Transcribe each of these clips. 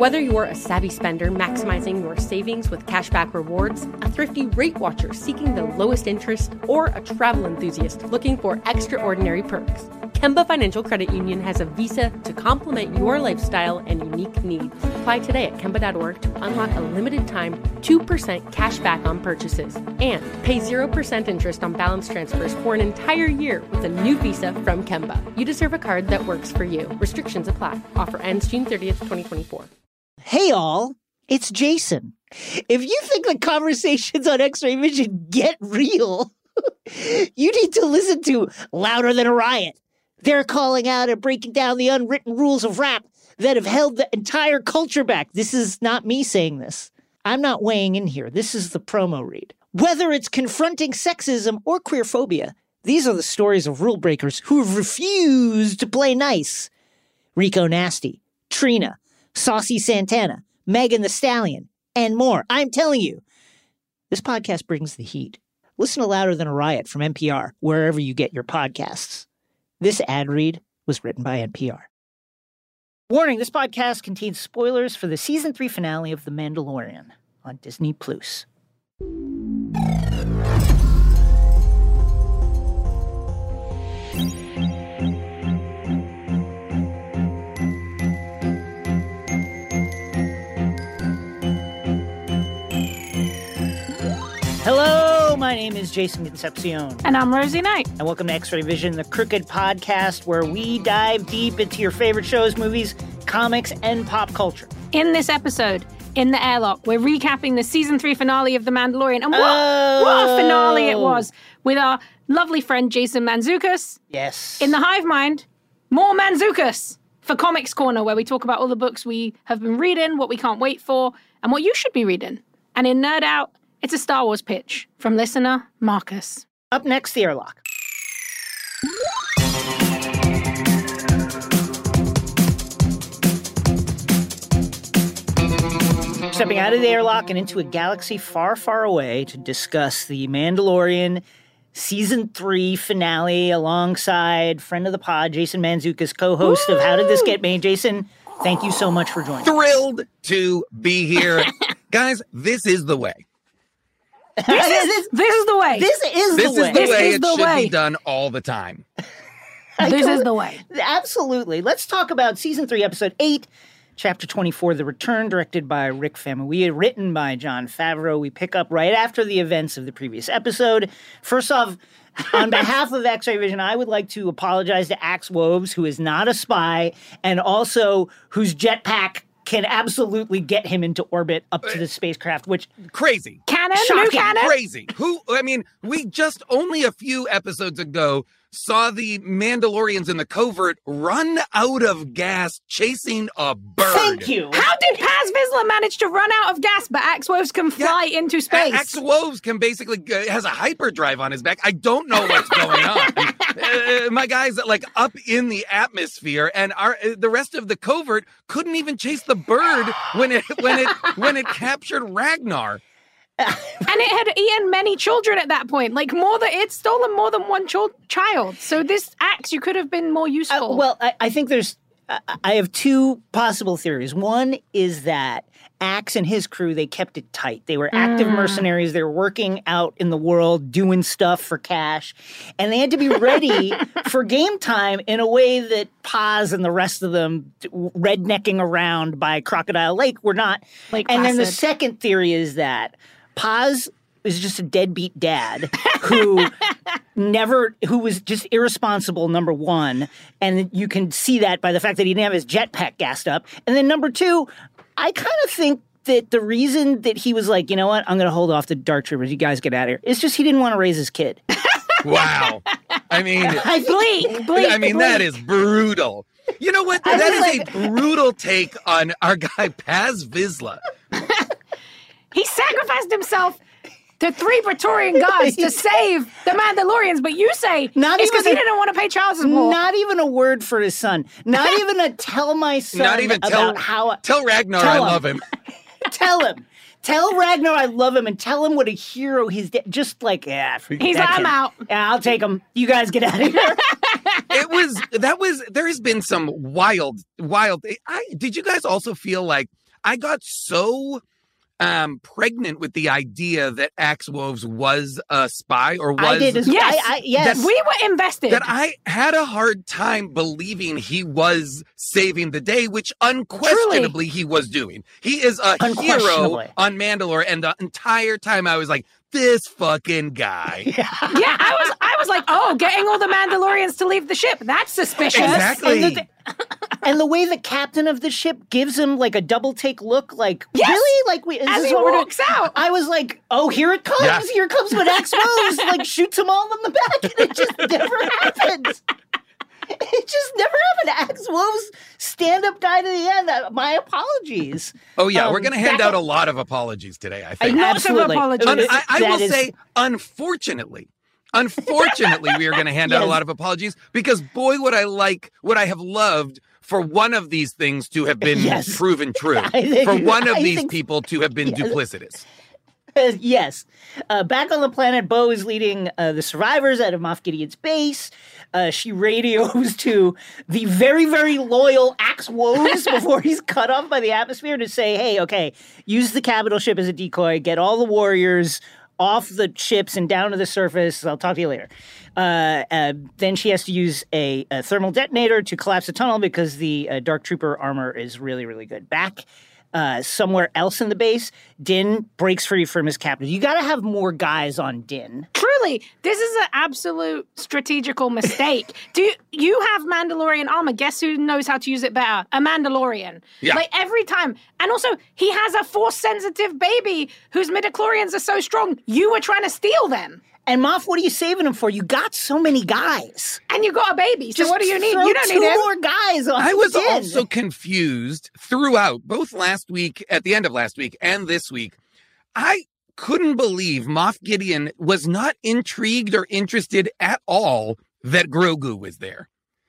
Whether you're a savvy spender maximizing your savings with cashback rewards, a thrifty rate watcher seeking the lowest interest, or a travel enthusiast looking for extraordinary perks, Kemba Financial Credit Union has a visa to complement your lifestyle and unique needs. Apply today at Kemba.org to unlock a limited-time 2% cash back on purchases and pay 0% interest on balance transfers for an entire year with a new visa from Kemba. You deserve a card that works for you. Restrictions apply. Offer ends June 30th, 2024. Hey all, it's Jason. If you think the conversations on X-Ray Vision get real, you need to listen to Louder Than a Riot. They're calling out and breaking down the unwritten rules of rap that have held the entire culture back. This is not me saying this. I'm not weighing in here. This is the promo read. Whether it's confronting sexism or queerphobia, these are the stories of rule breakers who have refused to play nice. Rico Nasty, Trina, Saucy Santana, Megan Thee Stallion, and more. I'm telling you, this podcast brings the heat. Listen to Louder Than a Riot from NPR, wherever you get your podcasts. This ad read was written by NPR. Warning, this podcast contains spoilers for the season 3 finale of The Mandalorian on Disney+. Hello, my name is Jason Concepcion. And I'm Rosie Knight. And welcome to X-Ray Vision, the Crooked podcast, where we dive deep into your favorite shows, movies, comics, and pop culture. In this episode, in the airlock, we're recapping the season 3 finale of The Mandalorian. And what a finale it was, with our lovely friend Jason Mantzoukas. Yes. In the Hive Mind, more Mantzoukas for Comics Corner, where we talk about all the books we have been reading, what we can't wait for, and what you should be reading. And in Nerd Out, it's a Star Wars pitch from listener Marcus. Up next, the airlock. Stepping out of the airlock and into a galaxy far, far away to discuss The Mandalorian Season 3 finale alongside friend of the pod, Jason Mantzoukas, co-host of How Did This Get Made? Jason, thank you so much for joining. Thrilled to be here. Guys, this is the way. This is the way. This is the way. This is the way it should be done all the time. This is the way. Absolutely. Let's talk about Season 3, Episode 8, Chapter 24, The Return, directed by Rick Famuyiwa, written by Jon Favreau. We pick up right after the events of the previous episode. First off, on behalf of X-Ray Vision, I would like to apologize to Axe Woves, who is not a spy, and also whose jetpack can absolutely get him into orbit up to the spacecraft, which... Crazy. Canon? Shocking. New canon? Crazy. We just only a few episodes ago saw the Mandalorians in the covert run out of gas chasing a bird. Thank you. How did Paz Vizsla manage to run out of gas, but Axe Woves can fly into space? Axe Woves can basically has a hyperdrive on his back. I don't know what's going on. My guy's like up in the atmosphere, and the rest of the covert couldn't even chase the bird when it captured Ragnar. And it had eaten many children at that point. Like, it's stolen more than one child. So this axe, you could have been more useful. I think I have two possible theories. One is that Axe and his crew, they kept it tight. They were active mercenaries. They were working out in the world, doing stuff for cash. And they had to be ready for game time in a way that Paz and the rest of them rednecking around by Crocodile Lake were not. And then the second theory is that Paz is just a deadbeat dad who was just irresponsible, number one. And you can see that by the fact that he didn't have his jetpack gassed up. And then number two, I kind of think that the reason that he was like, you know what, I'm going to hold off the Dark Troopers, you guys get out of here, it's just he didn't want to raise his kid. Wow. I mean... Bleak. That is brutal. You know what? That is a brutal take on our guy Paz Vizsla. He sacrificed himself to 3 Praetorian guards to save the Mandalorians, but you say it's because he didn't want to pay child support. Not even a word for his son. Not even a tell my son tell Ragnar I love him. Tell him. Tell Ragnar I love him and tell him what a hero he's just like, he's like, I'm out. Yeah, I'll take him. You guys get out of here. There has been some wild, did you guys also feel like, I got so pregnant with the idea that Axe Woves was a spy or was... I did as well. Yes. Yes. We were invested. That I had a hard time believing he was saving the day, which unquestionably he was doing. He is a hero on Mandalore, and the entire time I was like, this fucking guy. Yeah, I was like, oh, getting all the Mandalorians to leave the ship. That's suspicious. Exactly. And the way the captain of the ship gives him like a double take look, like, Yes! really? Like, As he walks out. I was like, oh, here it comes. Yeah. Here comes when Axe Woves like shoots them all in the back, and it just never happened. It just never happened. Axe Woves stand-up guy to the end. My apologies. Oh, yeah. We're going to hand out a lot of apologies today, I think. Absolutely. apologies. I will say, unfortunately, we are going to hand out a lot of apologies because, boy, would I have loved for one of these things to have been proven true, for one of these people to have been duplicitous. Yes. Back on the planet, Bo is leading the survivors out of Moff Gideon's base. She radios to the very, very loyal Axe Woves before he's cut off by the atmosphere to say, hey, okay, use the capital ship as a decoy, get all the warriors off the ships and down to the surface. I'll talk to you later. Then she has to use a thermal detonator to collapse the tunnel because the Dark Trooper armor is really, really good. Back somewhere else in the base, Din breaks free from his captors. You got to have more guys on Din. Truly, this is an absolute strategical mistake. Do you have Mandalorian armor? Guess who knows how to use it better? A Mandalorian. Yeah. Like every time. And also, he has a Force-sensitive baby whose midichlorians are so strong, you were trying to steal them. And Moff, what are you saving him for? You got so many guys. And you got a baby, so what do you need? Throw You don't two need him. more guys on I was Din. also confused throughout, both last week, at the end of last week, and this week. I couldn't believe Moff Gideon was not intrigued or interested at all that Grogu was there.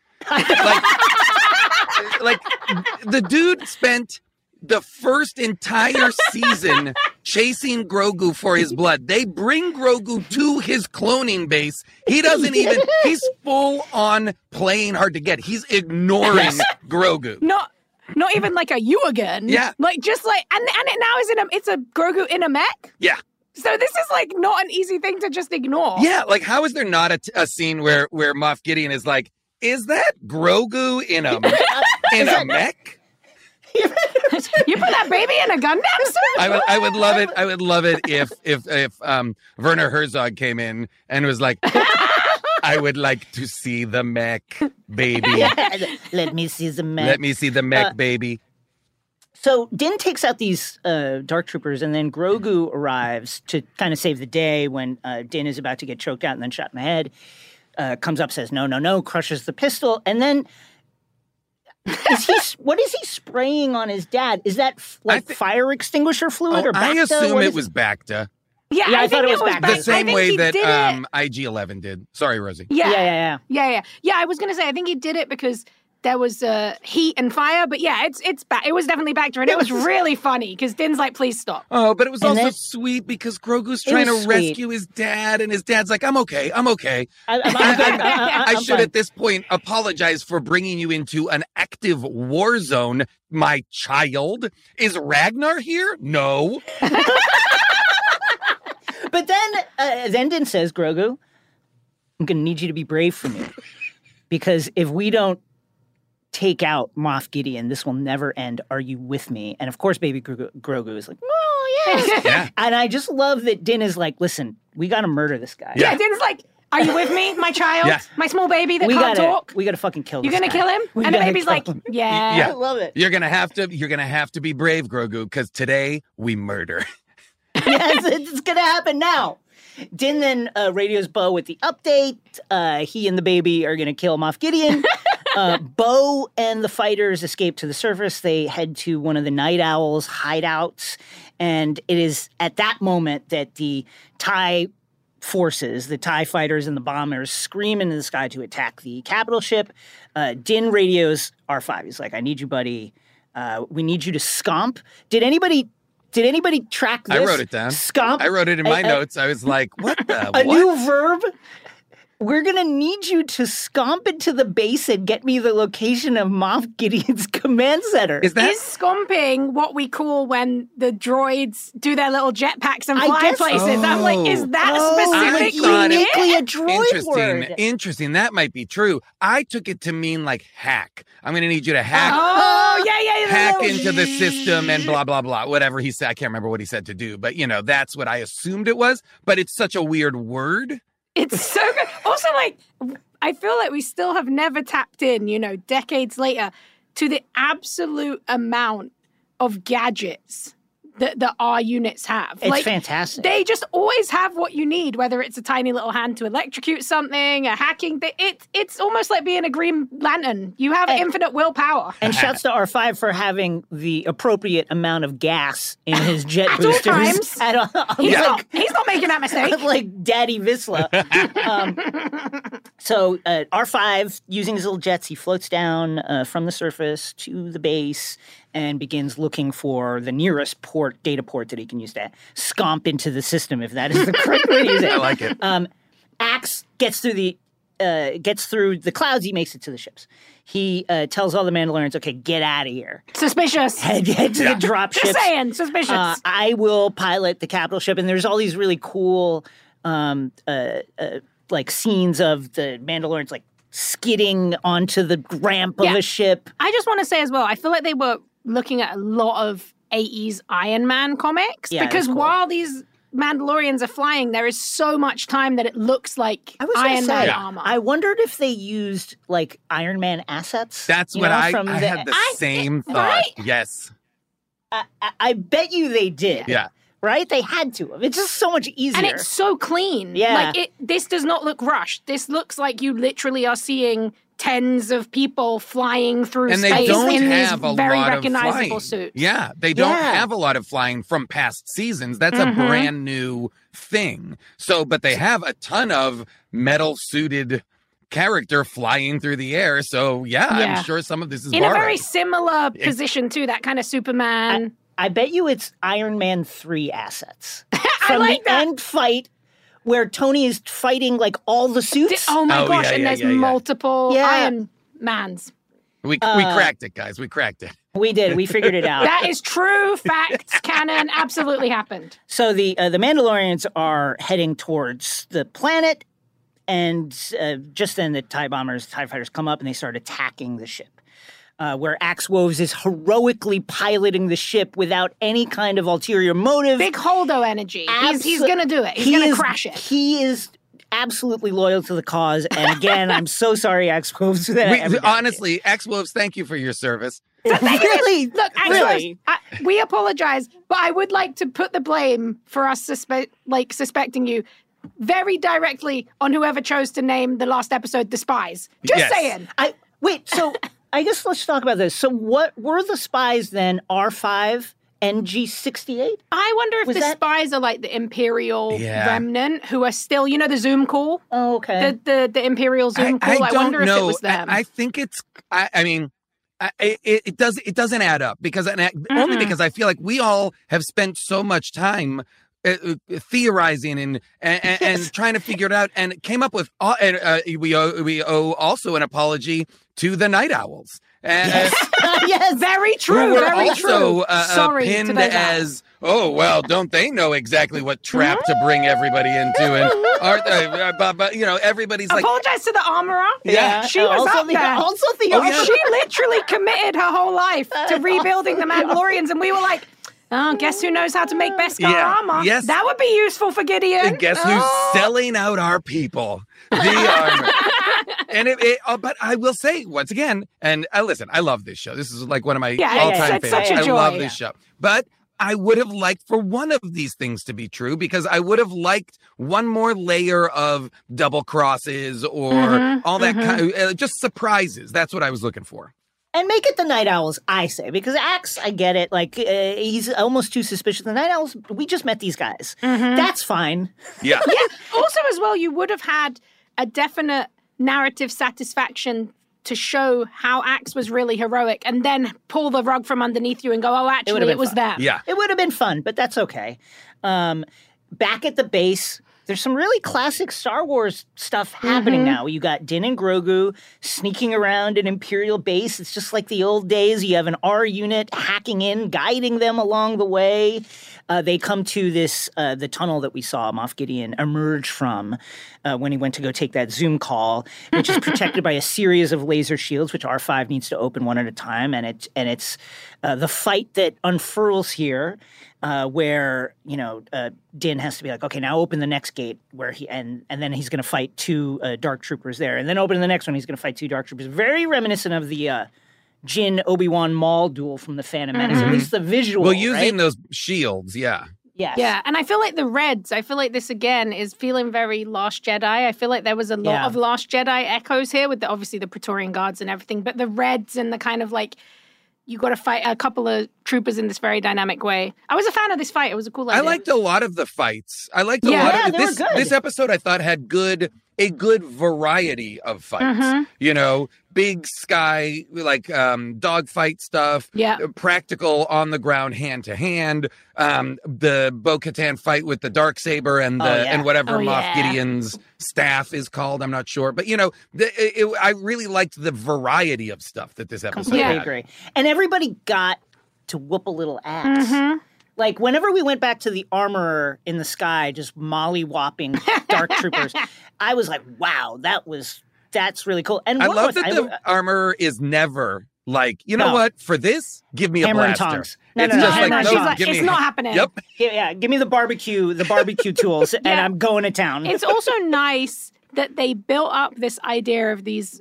like the dude spent the first entire season chasing Grogu for his blood. They bring Grogu to his cloning base. He doesn't even, he's full on playing hard to get. He's ignoring Grogu. Not even like a you again. Yeah. Like just like and it now is it's a Grogu in a mech. Yeah. So this is like not an easy thing to just ignore. Yeah, like how is there not a scene where Moff Gideon is like, is that Grogu in a mech? You put that baby in a Gundam suit? I would love it. I would love it if Werner Herzog came in and was like, I would like to see the mech, baby. Let me see the mech. Let me see the mech, baby. So Din takes out these Dark Troopers, and then Grogu arrives to kind of save the day when Din is about to get choked out and then shot in the head. Comes up, says, no, crushes the pistol, and then... what is he spraying on his dad? Is that fire extinguisher fluid or Bacta? I assume it was Bacta. Yeah, I thought it was Bacta. The same way that IG-11 did. Sorry, Rosie. Yeah. I was gonna say I think he did it because there was heat and fire, but yeah, it was definitely Bacta, and it was really funny because Din's like, please stop. Oh, but it was also sweet because Grogu's trying to rescue his dad, and his dad's like, I'm okay. I should at this point apologize for bringing you into an active war zone, my child. Is Ragnar here? No. But then Din says, Grogu, I'm going to need you to be brave for me. Because if we don't take out Moff Gideon, this will never end. Are you with me? And of course, baby Grogu is like, oh, yes. Yeah. And I just love that Din is like, listen, we got to murder this guy. Yeah, Din's like, are you with me, my child? Yeah. My small baby that can't talk? We got to fucking kill this You're going to kill him? And the baby's like, yeah. I love it. You're gonna have to be brave, Grogu, because today we murder. Yes, it's going to happen now. Din then radios Bo with the update. He and the baby are going to kill Moff Gideon. Bo and the fighters escape to the surface. They head to one of the Night Owls' hideouts. And it is at that moment that the TIE forces, the TIE fighters and the bombers, scream into the sky to attack the capital ship. Din radios R5. He's like, I need you, buddy. We need you to scomp. Did anybody track this? I wrote it down. Scomp. I wrote it in my notes. I was like, what the? A new verb? we're going to need you to scomp into the base and get me the location of Moff Gideon's command center. Is that Is scomping what we call when the droids do their little jetpacks and I fly guess- places? I'm like, is that specific? uniquely a droid interesting? word. Interesting. That might be true. I took it to mean like hack. I'm going to need you to hack. Oh, yeah. Hack little into the system and blah, blah, blah. Whatever he said. I can't remember what he said to do, but that's what I assumed it was. But it's such a weird word. It's so good. Also, like, I feel like we still have never tapped in, decades later, to the absolute amount of gadgets that our units have. It's like, fantastic. They just always have what you need, whether it's a tiny little hand to electrocute something, a hacking thing. It's almost like being a Green Lantern. You have infinite willpower. And shouts to R5 for having the appropriate amount of gas in his jet At all boosters. times. He's not making that mistake. Like Daddy Visla. So R5, using his little jets, he floats down from the surface to the base and begins looking for the nearest data port that he can use to scomp into the system, if that is the correct way to use it. I like it. Axe gets through the clouds. He makes it to the ships. He tells all the Mandalorians, "Okay, get out of here. Suspicious. Head to the drop Just ships. saying, suspicious. I will pilot the capital ship." And there's all these really cool, like scenes of the Mandalorians like skidding onto the ramp of a ship. I just want to say as well, I feel like they were looking at a lot of 80s Iron Man comics because cool. while these Mandalorians are flying, there is so much time that it looks like I was gonna Iron say, Man armor. I wondered if they used like Iron Man assets. That's what I from had the same thought. right? Yes. I bet you they did. Yeah. Right? They had to have. It's just so much easier. and it's so clean. Yeah. Like this does not look rushed. This looks like you literally are seeing tens of people flying through And space they don't in have these a very lot of recognizable flying. suits. Yeah, they don't Yeah. have a lot of flying from past seasons. That's a brand new thing. So, but they have a ton of metal suited character flying through the air. So, yeah, Yeah. I'm sure some of this is In borrowed. a very similar position too, that kind of Superman. I bet you it's Iron Man 3 assets. I From like the that. end fight where Tony is fighting like all the suits. Oh my Oh, gosh, yeah, and yeah, there's yeah, yeah. multiple Yeah. Iron Mans. We cracked it, guys. We cracked it. We did. We figured it out. That is true, facts, canon, absolutely happened. So the Mandalorians are heading towards the planet, and just then the TIE fighters come up and they start attacking the ship. Where Axe Woves is heroically piloting the ship without any kind of ulterior motive. Big Holdo energy. He's going to do it. He's going to crash it. He is absolutely loyal to the cause. And again, I'm so sorry, Axe Woves. That I ever did Honestly, X-Wolves, thank you for your service. it. Really? Look, really? actually, we apologize, but I would like to put the blame for us suspecting you very directly on whoever chose to name the last episode The Spies. Just Yes. saying. Wait, so I guess let's talk about this. So what were the spies then? R5 and G68? I wonder if Was the that- spies are like the Imperial Yeah. remnant who are still, the Zoom call? Oh, okay. The Imperial Zoom call? I don't wonder know. if it was them. I think it's. I mean, it doesn't add up because only because I feel like we all have spent so much time theorizing and trying to figure it out, and came up with. We owe also an apology to the Night Owls. Yes. Very Who true. were Very also true. Sorry to pinned those owls. as, oh, well, don't they know exactly what trap to bring everybody into? And aren't they, but everybody's like, Apologize to the armorer. Yeah. She was also up there. Also the yeah. She literally committed her whole life to rebuilding the Mandalorians, and we were like, oh, guess who knows how to make Beskar Yeah, armor? yes. That would be useful for Gideon. and guess who's selling out our people? The armor. And but I will say once again, and listen, I love this show. This is like one of my Yeah, all-time it's favorites. such a I joy. love this show. But I would have liked for one of these things to be true, because I would have liked one more layer of double crosses or all that kind of, just surprises. That's what I was looking for. And make it the Night Owls, I say, because Axe, I get it. Like, he's almost too suspicious. The Night Owls, we just met these guys. That's fine. Yeah. Also, as well, you would have had a definite narrative satisfaction to show how Axe was really heroic, and then pull the rug from underneath you and go, oh, actually, been it was fun. them. Yeah. It would have been fun, but that's okay. Back at the base, There's some really classic Star Wars stuff happening now. You got Din and Grogu sneaking around an Imperial base. It's just like the old days. You have an R unit hacking in, guiding them along the way. They come to this the tunnel that we saw Moff Gideon emerge from when he went to go take that Zoom call, which is protected by a series of laser shields, which R5 needs to open one at a time. And it's the fight that unfurls here, where Din has to be like, okay, now open the next gate, where and then he's going to fight two Dark Troopers there, and then open the next one, he's going to fight two Dark Troopers. Very reminiscent of the Jin Obi-Wan Maul duel from the Phantom Menace, at least the visual. Well, using right? those shields, yeah. Yes. Yeah, and I feel like the Reds, I feel like this again is feeling very Last Jedi. I feel like there was a lot of Last Jedi echoes here with obviously the Praetorian Guards and everything, but the Reds and the kind of like, you got to fight a couple of troopers in this very dynamic way. I was a fan of this fight. It was a cool idea. I liked a lot of the fights. I liked a lot of this. This episode I thought had a good variety of fights. Big sky, like dogfight stuff. Yeah. Practical on the ground, hand to hand. The Bo-Katan fight with the Darksaber and whatever Moff Gideon's staff is called. I'm not sure, but I really liked the variety of stuff that this episode had. I agree. And everybody got to whoop a little ass. Like, whenever we went back to the armorer in the sky, just molly-whopping Dark Troopers, I was like, wow, that's really cool. And I love that the armorer is never like, what, for this, give me a hammer blaster. And tongs. It's not happening. Yep. Yeah, give me the barbecue tools, and I'm going to town. It's also nice that they built up this idea of these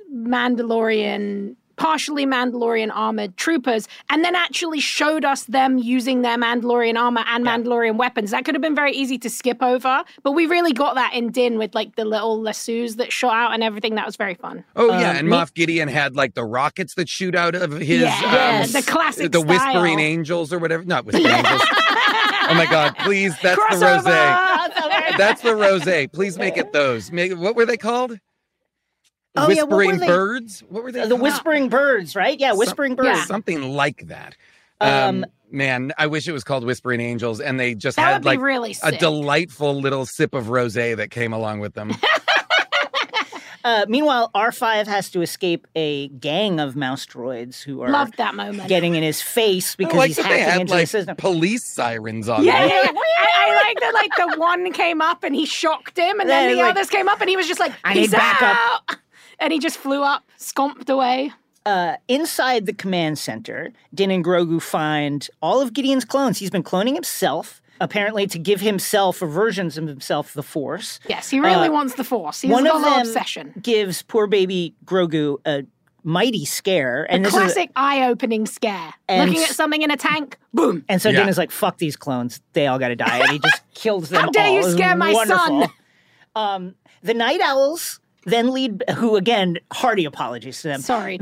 partially Mandalorian armored troopers, and then actually showed us them using their Mandalorian armor and Mandalorian weapons. That could have been very easy to skip over, but we really got that in Din with like the little lassos that shot out and everything. That was very fun. Oh yeah, and Moff Gideon had like the rockets that shoot out of his the classic the Whispering Angels or whatever. Not Whispering Angels. Oh my God, please, that's Crossover! the rosé. That's the rosé. Please make it those. What were they called? Whispering Birds? What were they? The Whispering Birds, right? Yeah, Whispering Birds. Yeah. Something like that. Man, I wish it was called Whispering Angels, and they just had like really a delightful little sip of rosé that came along with them. Meanwhile, R5 has to escape a gang of mouse droids who are loved that moment. Getting in his face because he's hacking into the system. Police sirens on them. Yeah. I like that. Like the one came up and he shocked him, and then the others came up and he was just like, "I need backup." And he just flew up, scomped away. Inside the command center, Din and Grogu find all of Gideon's clones. He's been cloning himself, apparently to give himself or versions of himself the Force. Yes, he really wants the Force. He's got a little obsession. Gives poor baby Grogu a mighty scare. And this classic eye-opening scare. Looking at something in a tank, boom. And so Din is like, fuck these clones. They all got to die. And he just kills them all. How dare you scare my son? The Night Owls then lead, who again, hearty apologies to them. Sorry.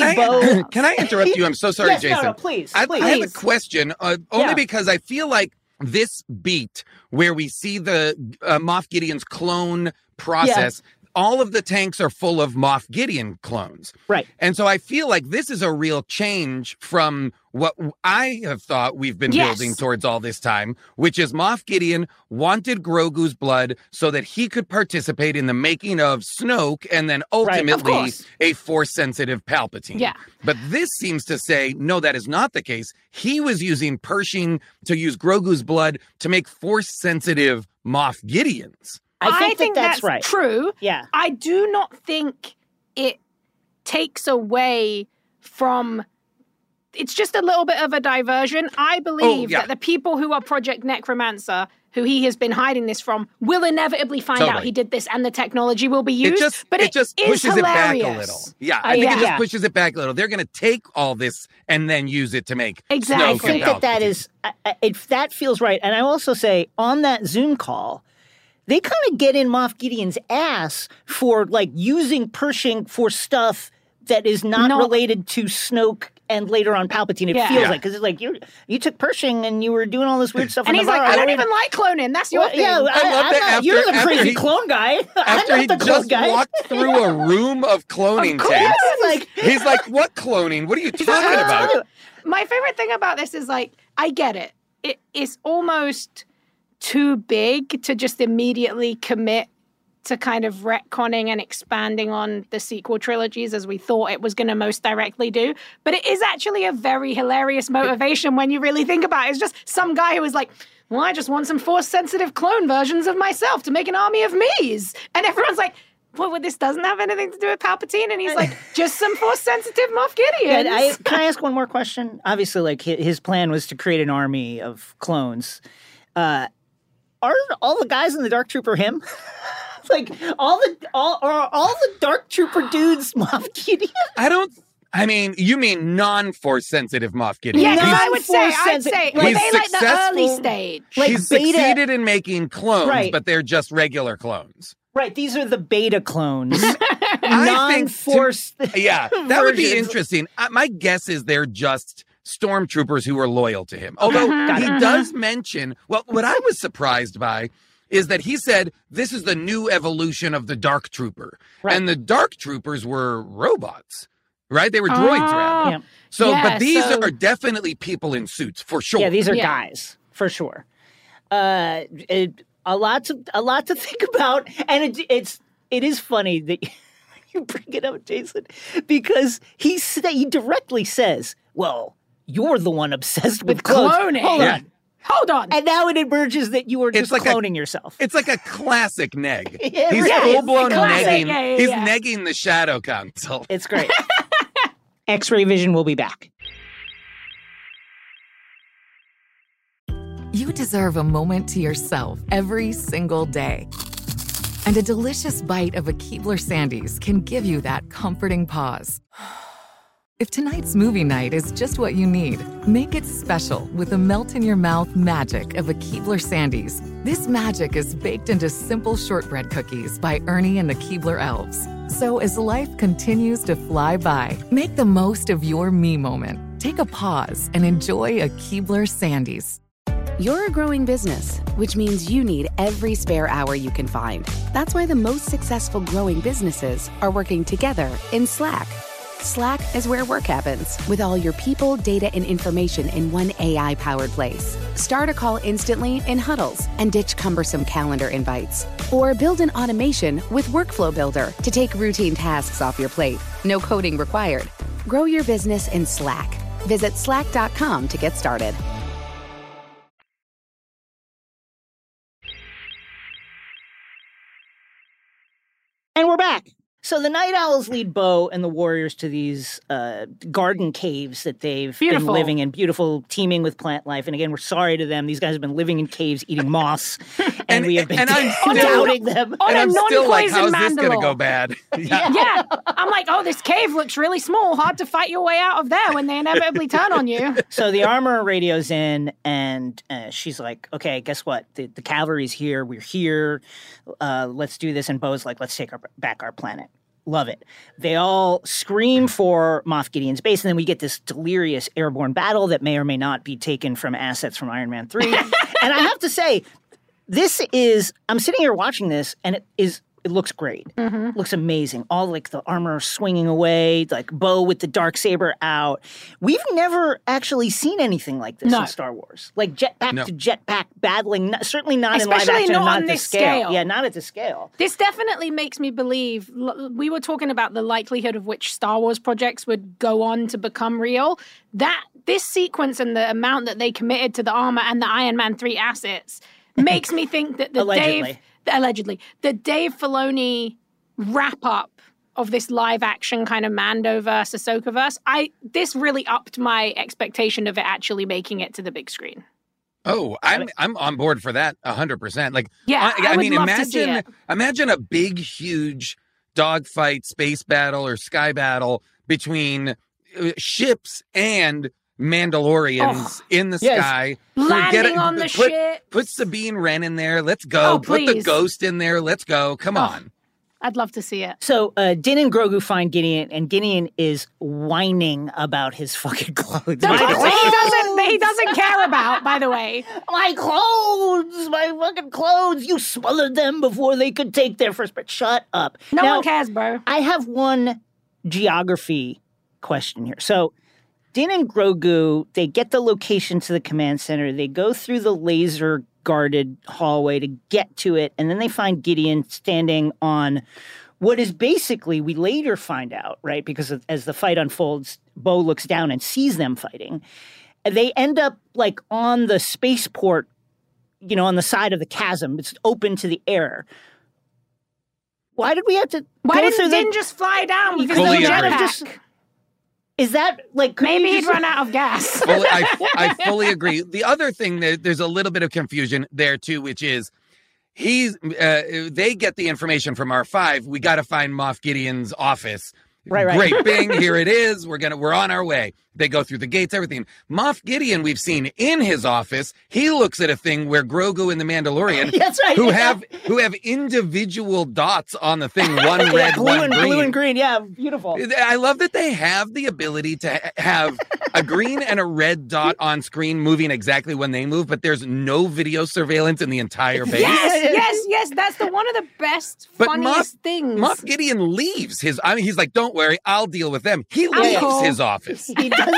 Can I interrupt you? I'm so sorry, yes, Jason. No, please. I have a question, only because I feel like this beat where we see the Moff Gideon's clone process, all of the tanks are full of Moff Gideon clones. Right. And so I feel like this is a real change from what I have thought we've been building towards all this time, which is Moff Gideon wanted Grogu's blood so that he could participate in the making of Snoke and then ultimately a Force-sensitive Palpatine. Yeah. But this seems to say, no, that is not the case. He was using Pershing to use Grogu's blood to make Force-sensitive Moff Gideons. I think that's right. True. Yeah. I do not think it takes away from... It's just a little bit of a diversion. I believe that the people who are Project Necromancer, who he has been hiding this from, will inevitably find out he did this and the technology will be used. It just pushes it back a little. Yeah, I think it just pushes it back a little. They're going to take all this and then use it to make Snoke. I think that is... that feels right. And I also say, on that Zoom call... They kind of get in Moff Gideon's ass for, like, using Pershing for stuff that is not related to Snoke and later on Palpatine. It feels like, because it's like, you took Pershing and you were doing all this weird stuff. And he's like, I don't even like cloning. That's your thing. I love that you're the crazy clone guy. After he just walked through a room of cloning tapes, he's like, what cloning? What are you talking about? My favorite thing about this is, like, I get it. It's almost too big to just immediately commit to kind of retconning and expanding on the sequel trilogies as we thought it was going to most directly do. But it is actually a very hilarious motivation when you really think about it. It's just some guy who was like, well, I just want some Force-sensitive clone versions of myself to make an army of me's. And everyone's like, well, this doesn't have anything to do with Palpatine. And he's like, just some Force-sensitive Moff Gideons. Can I ask one more question? Obviously, like, his plan was to create an army of clones. Are all the guys in the Dark Trooper him? Like, all the Dark Trooper dudes Moff Gideon? I mean, you mean non-Force sensitive Moff Gideon. Yes, Non-Force I'd say, He's they like the early successful. stage. Like He's beta- succeeded in making clones, Right. but they're just regular clones. Right, these are the beta clones. think Non-Force. Yeah, that would be versions. interesting. My guess is they're just stormtroopers who are loyal to him. Although he does mention, well, what I was surprised by is that he said this is the new evolution of the Dark Trooper. Right. And the Dark Troopers were robots, right? They were droids, rather. Yeah. So, Yeah, but these so- are definitely people in suits, for sure. Yeah, these are Yeah. guys for sure. A lot to think about, and it is funny that you bring it up, Jason, because he directly says, "Well, you're the one obsessed with clones." cloning. Hold on. and now it emerges that you were just It's like cloning yourself. It's like a classic neg. Yeah, He's right. full-blown It's a classic. negging. Yeah, He's yeah. negging the Shadow Council. It's great. X-Ray Vision will be back. You deserve a moment to yourself every single day. And a delicious bite of a Keebler Sandies can give you that comforting pause. If tonight's movie night is just what you need, make it special with the melt-in-your-mouth magic of a Keebler Sandies. This magic is baked into simple shortbread cookies by Ernie and the Keebler Elves. So as life continues to fly by, make the most of your me moment. Take a pause and enjoy a Keebler Sandies. You're a growing business, which means you need every spare hour you can find. That's why the most successful growing businesses are working together in Slack. Slack is where work happens, with all your people, data, and information in one AI-powered place. Start a call instantly in huddles and ditch cumbersome calendar invites. Or build an automation with Workflow Builder to take routine tasks off your plate. No coding required. Grow your business in Slack. Visit slack.com to get started. And we're back. So the Night Owls lead Bo and the Warriors to these garden caves that they've been Beautiful. living in, beautiful, teeming with plant life. And again, we're sorry to them. These guys have been living in caves, eating moss, and we have been and I'm still- doubting them. On And a I'm still like, non-poison how's this going to Mandalore. go bad? Yeah. Yeah. I'm like, oh, this cave looks really small. Hard to fight your way out of there when they inevitably turn on you. So the armorer radios in, and she's like, okay, guess what? The cavalry's here. We're here. Let's do this. And Bo's like, let's take back our planet. Love it. They all scream for Moff Gideon's base, and then we get this delirious airborne battle that may or may not be taken from assets from Iron Man 3. And I have to say, I'm sitting here watching this, and it looks great. It looks amazing. All like the armor swinging away, like Bo with the Darksaber out. We've never actually seen anything like this No. in Star Wars. Like jetpack No. to jetpack battling, certainly not in Especially live action, not and not on at this this scale. scale. Yeah, not at this scale. This definitely makes me believe we were talking about the likelihood of which Star Wars projects would go on to become real. That this sequence and the amount that they committed to the armor and the Iron Man 3 assets makes me think that the Dave Filoni wrap up of this live action kind of Mandoverse, Ahsokaverse, this really upped my expectation of it actually making it to the big screen. Oh, I'm on board for that 100%. Like, Yeah, I would mean, love to see imagine a big, huge dogfight, space battle, or sky battle between ships and Mandalorians in the Yes. sky. Landing on the ship. Put Sabine Wren in there. Let's go. Oh, Put the please. Ghost in there. Let's go. Come on. I'd love to see it. So Din and Grogu find Gideon, and Gideon is whining about his fucking clothes. The clothes he doesn't care about, by the way. My clothes, my fucking clothes. You smothered them before they could take their first breath. Shut up. No Now, one cares, bro. I have one geography question here. So Din and Grogu, they get the location to the command center. They go through the laser guarded hallway to get to it. And then they find Gideon standing on what is basically, we later find out, right? Because as the fight unfolds, Bo looks down and sees them fighting. They end up like on the spaceport, on the side of the chasm. It's open to the air. Why did we have to Why go didn't through Din just fly down with his Fully little agree. jetpack? Is that like... Maybe he'd run out of gas. I fully agree. The other thing, there's a little bit of confusion there too, which is they get the information from R5. We got to find Moff Gideon's office. Right. Great, bing, here it is. We're on our way. They go through the gates, everything. Moff Gideon, we've seen in his office. He looks at a thing where Grogu and the Mandalorian, That's right, who yeah. have individual dots on the thing, one red, one green. Blue and green, yeah, beautiful. I love that they have the ability to have a green and a red dot on screen moving exactly when they move, but there's no video surveillance in the entire base. Yes. That's one of the best, funniest things. Moff Gideon leaves his. He's like, "Don't worry, I'll deal with them." He leaves cool. his office. He does.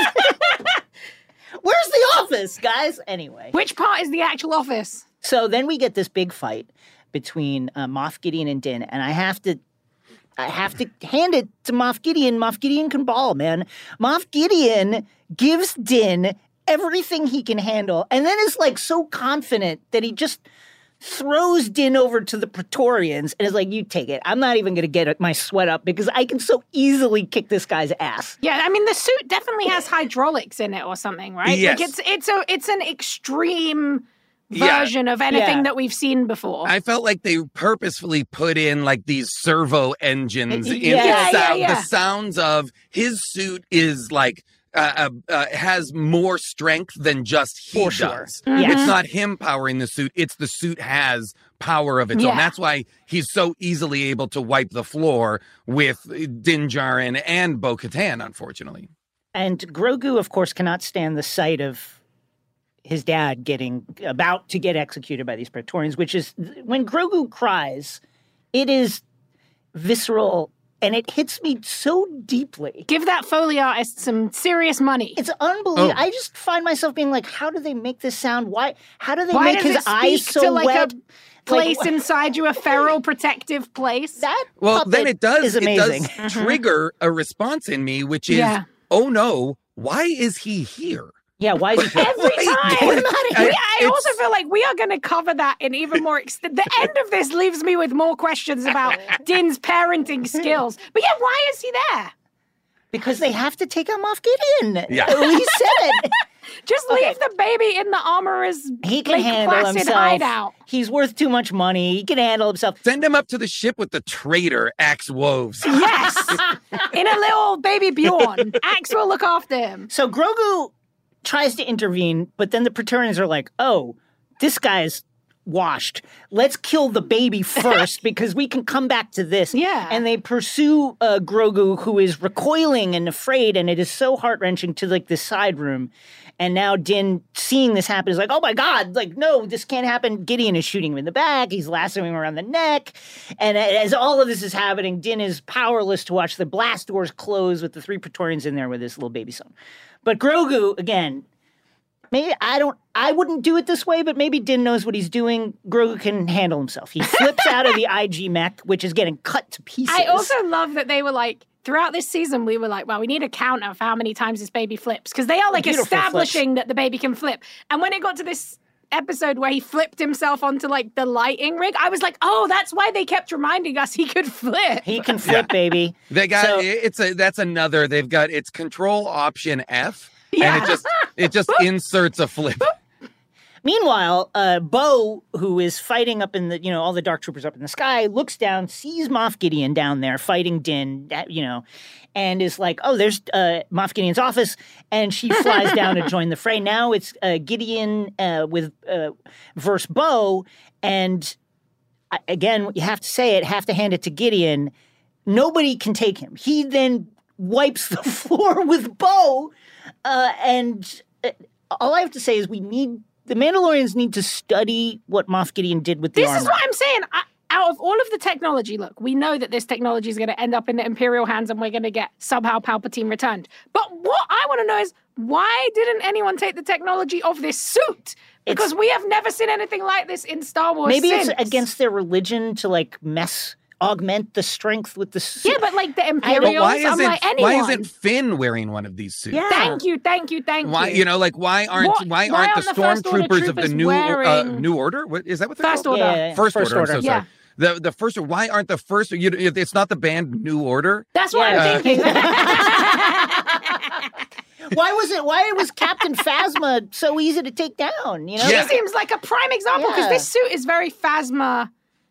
Where's the office, guys? Anyway. Which part is the actual office? So then we get this big fight between Moff Gideon and Din, and I have to hand it to Moff Gideon. Moff Gideon can ball, man. Moff Gideon gives Din everything he can handle, and then is like so confident that he just throws Din over to the Praetorians and is like, you take it. I'm not even going to get my sweat up because I can so easily kick this guy's ass. Yeah, I mean, the suit definitely has hydraulics in it or something, right? Yes. Like it's an extreme version of anything that we've seen before. I felt like they purposefully put in like these servo engines in Yeah, the sound. yeah. The sounds of his suit is like has more strength than just he For sure. does. Yeah. It's not him powering the suit. It's the suit has power of its own. That's why he's so easily able to wipe the floor with Din Djarin and Bo-Katan, unfortunately. And Grogu, of course, cannot stand the sight of his dad about to get executed by these Praetorians, which is, when Grogu cries, it is visceral, and it hits me so deeply. Give that Foley artist some serious money. It's unbelievable. Oh. I just find myself being like, how do they make this sound? Why? How do they Why make does his it eyes speak so to like wet? a place Like, inside you, a feral protective place? that Well, puppet then it is amazing. does trigger a response in me, which is, Yeah. oh no, why is he here? Yeah, why is he Every time. Get him out of here. I also feel like we are going to cover that in even more extent. The end of this leaves me with more questions about Din's parenting skills. But yeah, why is he there? Because they have to take him off Gideon. Yeah. He said it. Just leave the baby in the armorer's He can handle placid himself. hideout. He's worth too much money. He can handle himself. Send him up to the ship with the traitor, Axe Woves. Yes, in a little baby Bjorn. Axe will look after him. So Grogu tries to intervene, but then the Praetorians are like, oh, this guy's washed. Let's kill the baby first because we can come back to this. Yeah. And they pursue Grogu, who is recoiling and afraid, and it is so heart-wrenching, to like this side room. And now Din, seeing this happen, is like, oh my God, like, no, this can't happen. Gideon is shooting him in the back. He's lassoing him around the neck. And as all of this is happening, Din is powerless to watch the blast doors close with the 3 Praetorians in there with his little baby son. But Grogu, again, maybe I wouldn't do it this way, but maybe Din knows what he's doing. Grogu can handle himself. He flips out of the IG mech, which is getting cut to pieces. I also love that they were like, throughout this season, we were like, well, we need a count of how many times this baby flips. Because they are like Beautiful establishing that the baby can flip. And when it got to this episode where he flipped himself onto like the lighting rig, I was like, oh, that's why they kept reminding us he could flip. He can flip, baby. They got So- that's another. They've got it's Control Option F, Yeah. and it just inserts a flip. Meanwhile, Bo, who is fighting up in the, all the Dark Troopers up in the sky, looks down, sees Moff Gideon down there fighting Din, and is like, oh, there's Moff Gideon's office, and she flies down to join the fray. Now it's Gideon versus Bo, and again, you have to say it, have to hand it to Gideon. Nobody can take him. He then wipes the floor with Bo, and all I have to say is the Mandalorians need to study what Moff Gideon did with the armor. This is what I'm saying. Out of all of the technology, look, we know that this technology is going to end up in the Imperial hands and we're going to get somehow Palpatine returned. But what I want to know is, why didn't anyone take the technology of this suit? Because we have never seen anything like this in Star Wars. Maybe since. it's against their religion to like augment the strength with the. Yeah, but like the Imperials, But why anyone. isn't Finn wearing one of these suits? Yeah. Thank you. Why why aren't the First Order stormtroopers of the troopers new wearing- New Order? What is that? What they're First called? Order. Yeah. First Order. I'm so Yeah. sorry. The first. Why aren't the first? It's not the band New Order. That's what I'm thinking. Why was Captain Phasma so easy to take down? You know, She seems like a prime example because Yeah. this suit is very Phasma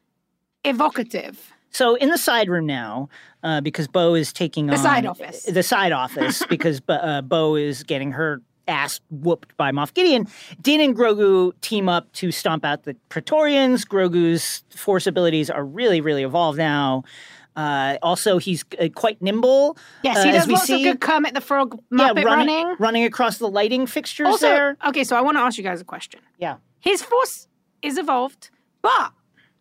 evocative. So in the side room now, because Bo is taking The on side office. the side office because Bo is getting her ass whooped by Moff Gideon. Din and Grogu team up to stomp out the Praetorians. Grogu's force abilities are really, really evolved now. Also, he's quite nimble. Yes, he as does we lots see. of good Kermit the Frog Muppet running across the lighting fixtures Also, there. okay, so I want to ask you guys a question. Yeah. His force is evolved, but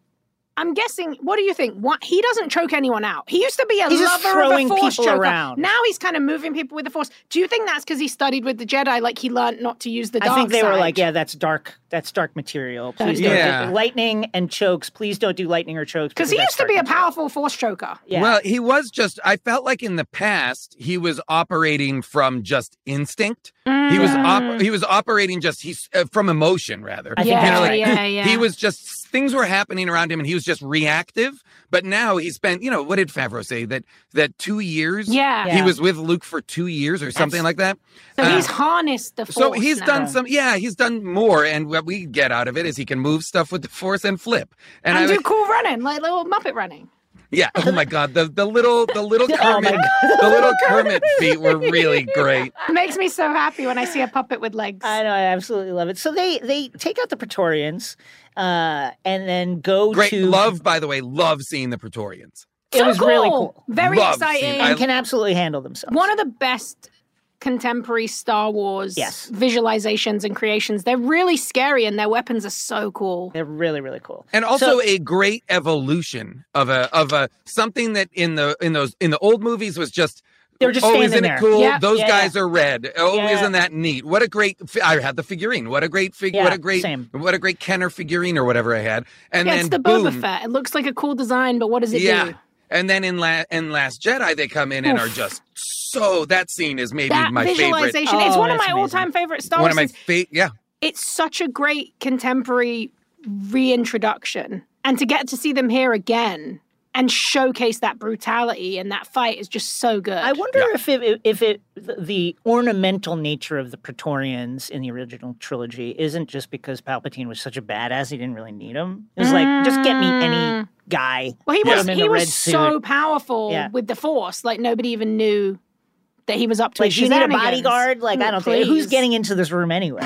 I'm guessing, what do you think? He doesn't choke anyone out. He used to be a He's just lover of a throwing force people choker. around. Now he's kind of moving people with the force. Do you think that's because he studied with the Jedi, like he learned not to use the dark I think they were side? like, yeah, that's dark material. Please Yeah. don't do lightning and chokes. Please don't do lightning or chokes. Because he that's used to be a dark material. powerful force choker. Yeah. Well, he was I felt like in the past he was operating from just instinct. He was operating just from emotion rather. I think Yeah, that's right. yeah. He was just things were happening around him and he was just reactive. But now he spent, what did Favreau say? That 2 years? Yeah. He was with Luke for 2 years or something like that. So he's harnessed the force. So he's now. done he's done more. And what we get out of it is he can move stuff with the force and flip. And do cool running, like little Muppet running. Yeah. Oh my God. The little Kermit, the little Kermit feet were really great. It makes me so happy when I see a puppet with legs. I know, I absolutely love it. So they take out the Praetorians and then go Great. to... By the way, love seeing the Praetorians. It was really cool. Very Love exciting. seeing- And can absolutely handle themselves. One of the best contemporary Star Wars Yes. visualizations and creations. They're really scary and their weapons are so cool. They're really, really cool. And also a great evolution of a something that in the old movies was just They were just oh, standing isn't there. it cool? Yeah. Those Yeah, guys are red. Oh, Yeah. isn't that neat? What a great! I had the figurine. What a great Yeah, same. What a great Kenner figurine or whatever I had. And Yeah, then it's the boom, Boba Fett. It looks like a cool design, but what does it yeah. do? And then in Last Jedi, they come in and are just so. That scene is maybe That my favorite. visualization. It's Oh, one of that's my amazing. all-time favorite Star One Wars of my scenes. favorite. Yeah. It's such a great contemporary reintroduction. And to get to see them here again and showcase that brutality and that fight is just so good. I wonder if the ornamental nature of the Praetorians in the original trilogy isn't just because Palpatine was such a badass he didn't really need him. It was like, just get me any guy. Well, he put was him in he a red was so suit. powerful Yeah. with the Force. Like nobody even knew that he was up to Like, his you need a shenanigans. bodyguard? Like, I don't think who's Please. getting into this room anyway.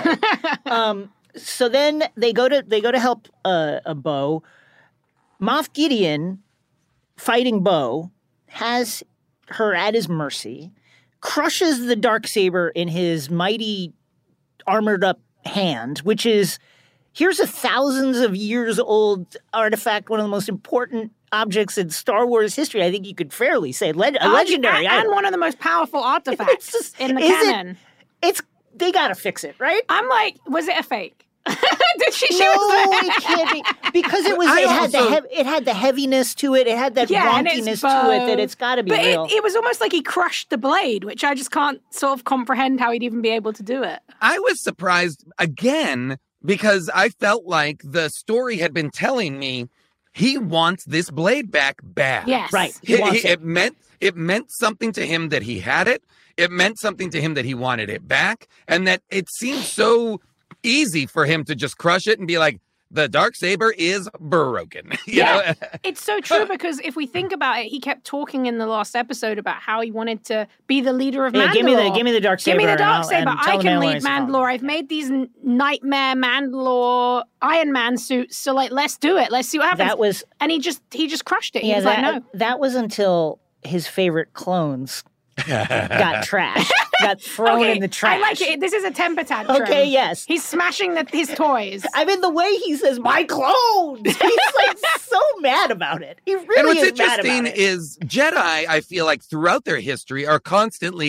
So then they go to help a Bo. Moff Gideon, fighting Bo, has her at his mercy, crushes the Darksaber in his mighty armored up hand, which is here's a thousands of years old artifact, one of the most important objects in Star Wars history. I think you could fairly say legendary. and one of the most powerful artifacts just- in the is it- canon. They gotta fix it, right? I'm like, was it a fake? Did she? No, was it can't be because it was. I It had the heaviness to it. It had that and it's wonkiness to it. That bow. it's got to be But real. it was almost like he crushed the blade, which I just can't sort of comprehend how he'd even be able to do it. I was surprised again because I felt like the story had been telling me he wants this blade back bad. Yes. Right. He wants it. It meant something to him that he had it. It meant something to him that he wanted it back, and that it seemed so easy for him to just crush it and be like, the Darksaber is broken. You know? It's so true because if we think about it, he kept talking in the last episode about how he wanted to be the leader of Yeah, Mandalore. give me the Darksaber. Give me the and I'll- Darksaber. and tell I the can Mandalorians lead to follow. Mandalore. I've made these nightmare Mandalore Iron Man suits. So like, let's do it. Let's see what happens. That was and he just crushed it. He yeah. was That like, no. that was until his favorite clones got trashed, got thrown in the trash. I like it. This is a temper tantrum. Okay, yes. He's smashing his toys. I mean, the way he says "my clones," he's like so mad about it. He really And what's is mad about interesting it. is Jedi, I feel like throughout their history, are constantly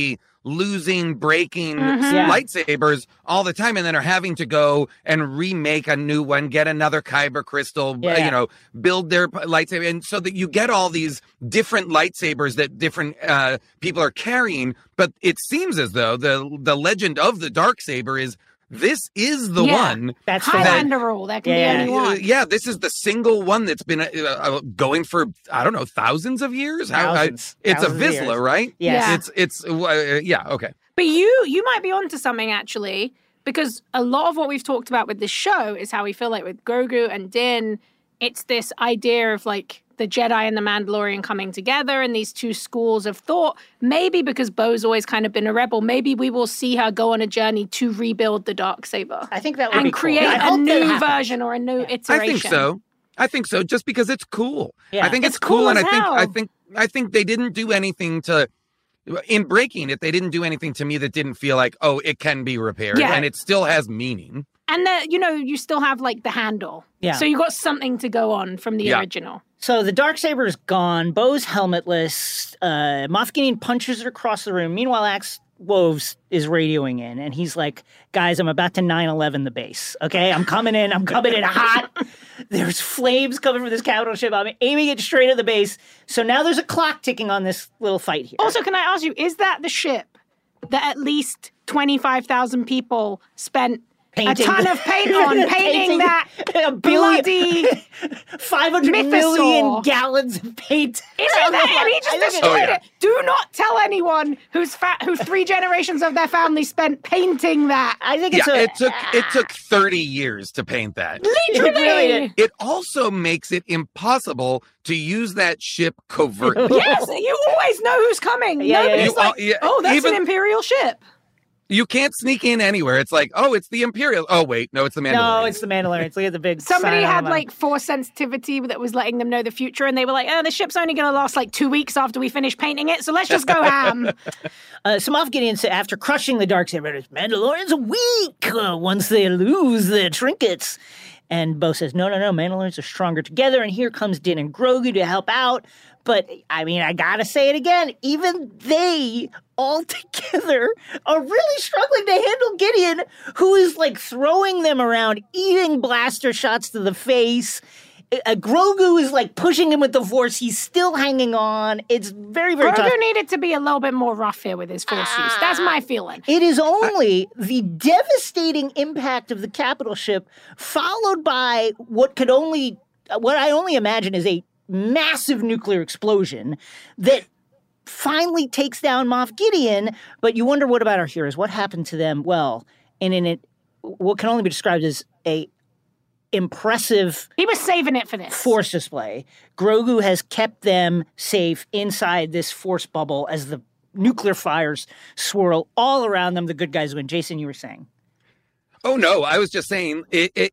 losing, breaking Yeah. lightsabers all the time, and then are having to go and remake a new one, get another Kyber crystal, Yeah. build their lightsaber, and so that you get all these different lightsabers that different people are carrying. But it seems as though the legend of the Darksaber is this is the one. That's the Highlander rule. There can be only one. Yeah, this is the single one that's been going for, I don't know, thousands of years. Thousands. It's Thousands a of Vizsla, years. right? Yes. It's okay. But you might be onto something, actually, because a lot of what we've talked about with this show is how we feel like with Grogu and Din, it's this idea of like the Jedi and the Mandalorian coming together and these two schools of thought. Maybe because Bo's always kind of been a rebel, maybe we will see her go on a journey to rebuild the Darksaber. I think that would be and cool. create I a hope that new happens. version or a new iteration. I think so. Just because it's cool. Yeah. I think It's it's cool, cool and as hell. I think they didn't do anything to. In breaking it, they didn't do anything to me that didn't feel like, oh, it can be repaired, Yeah. and it still has meaning. And you still have like the handle. Yeah. So you got something to go on from the Yeah. original. So the Darksaber is gone. Bo's helmetless. Moff Gideon punches her across the room. Meanwhile, Axe Woves is radioing in, and he's like, guys, I'm about to 9/11 the base, okay? I'm coming in hot. There's flames coming from this capital ship. I'm aiming it straight at the base. So now there's a clock ticking on this little fight here. Also, can I ask you, is that the ship that at least 25,000 people spent Painting. a ton of paint on, painting that a billion, bloody... 500 Mythosaur. million gallons of paint. Is it that? And he just destroyed yeah. it. Do not tell anyone whose 3 generations of their family spent painting that. I think Yeah, it's it took 30 years to paint that. Literally. really did. It also makes it impossible to use that ship covertly. Yes, you always know who's coming. Yeah, yeah, Nobody's yeah. like, Yeah, oh, that's even- an Imperial ship. You can't sneak in anywhere. It's like, oh, it's the Imperial. Oh, wait, no, it's the Mandalorian. No, it's the Mandalorian. Look at the big Somebody sign on had the like force sensitivity that was letting them know the future, and they were like, oh, the ship's only going to last like 2 weeks after we finish painting it, so let's just go ham. So Moff Gideon said, after crushing the Darksaber, Mandalorians are weak once they lose their trinkets. And Bo says, no, Mandalorians are stronger together, and here comes Din and Grogu to help out. But, I mean, I gotta say it again, even they all together are really struggling to handle Gideon, who is, like, throwing them around, eating blaster shots to the face. Grogu is, like, pushing him with the Force. He's still hanging on. It's very, very tough. Grogu needed to be a little bit more rough here with his force use. That's my feeling. It is only the devastating impact of the capital ship, followed by what I only imagine is a massive nuclear explosion that finally takes down Moff Gideon. But you wonder, what about our heroes? What happened to them? Well, what can only be described as a impressive He was saving it for this. force display. Grogu has kept them safe inside this force bubble as the nuclear fires swirl all around them. The good guys win. Jason, you were saying. Oh, no, I was just saying,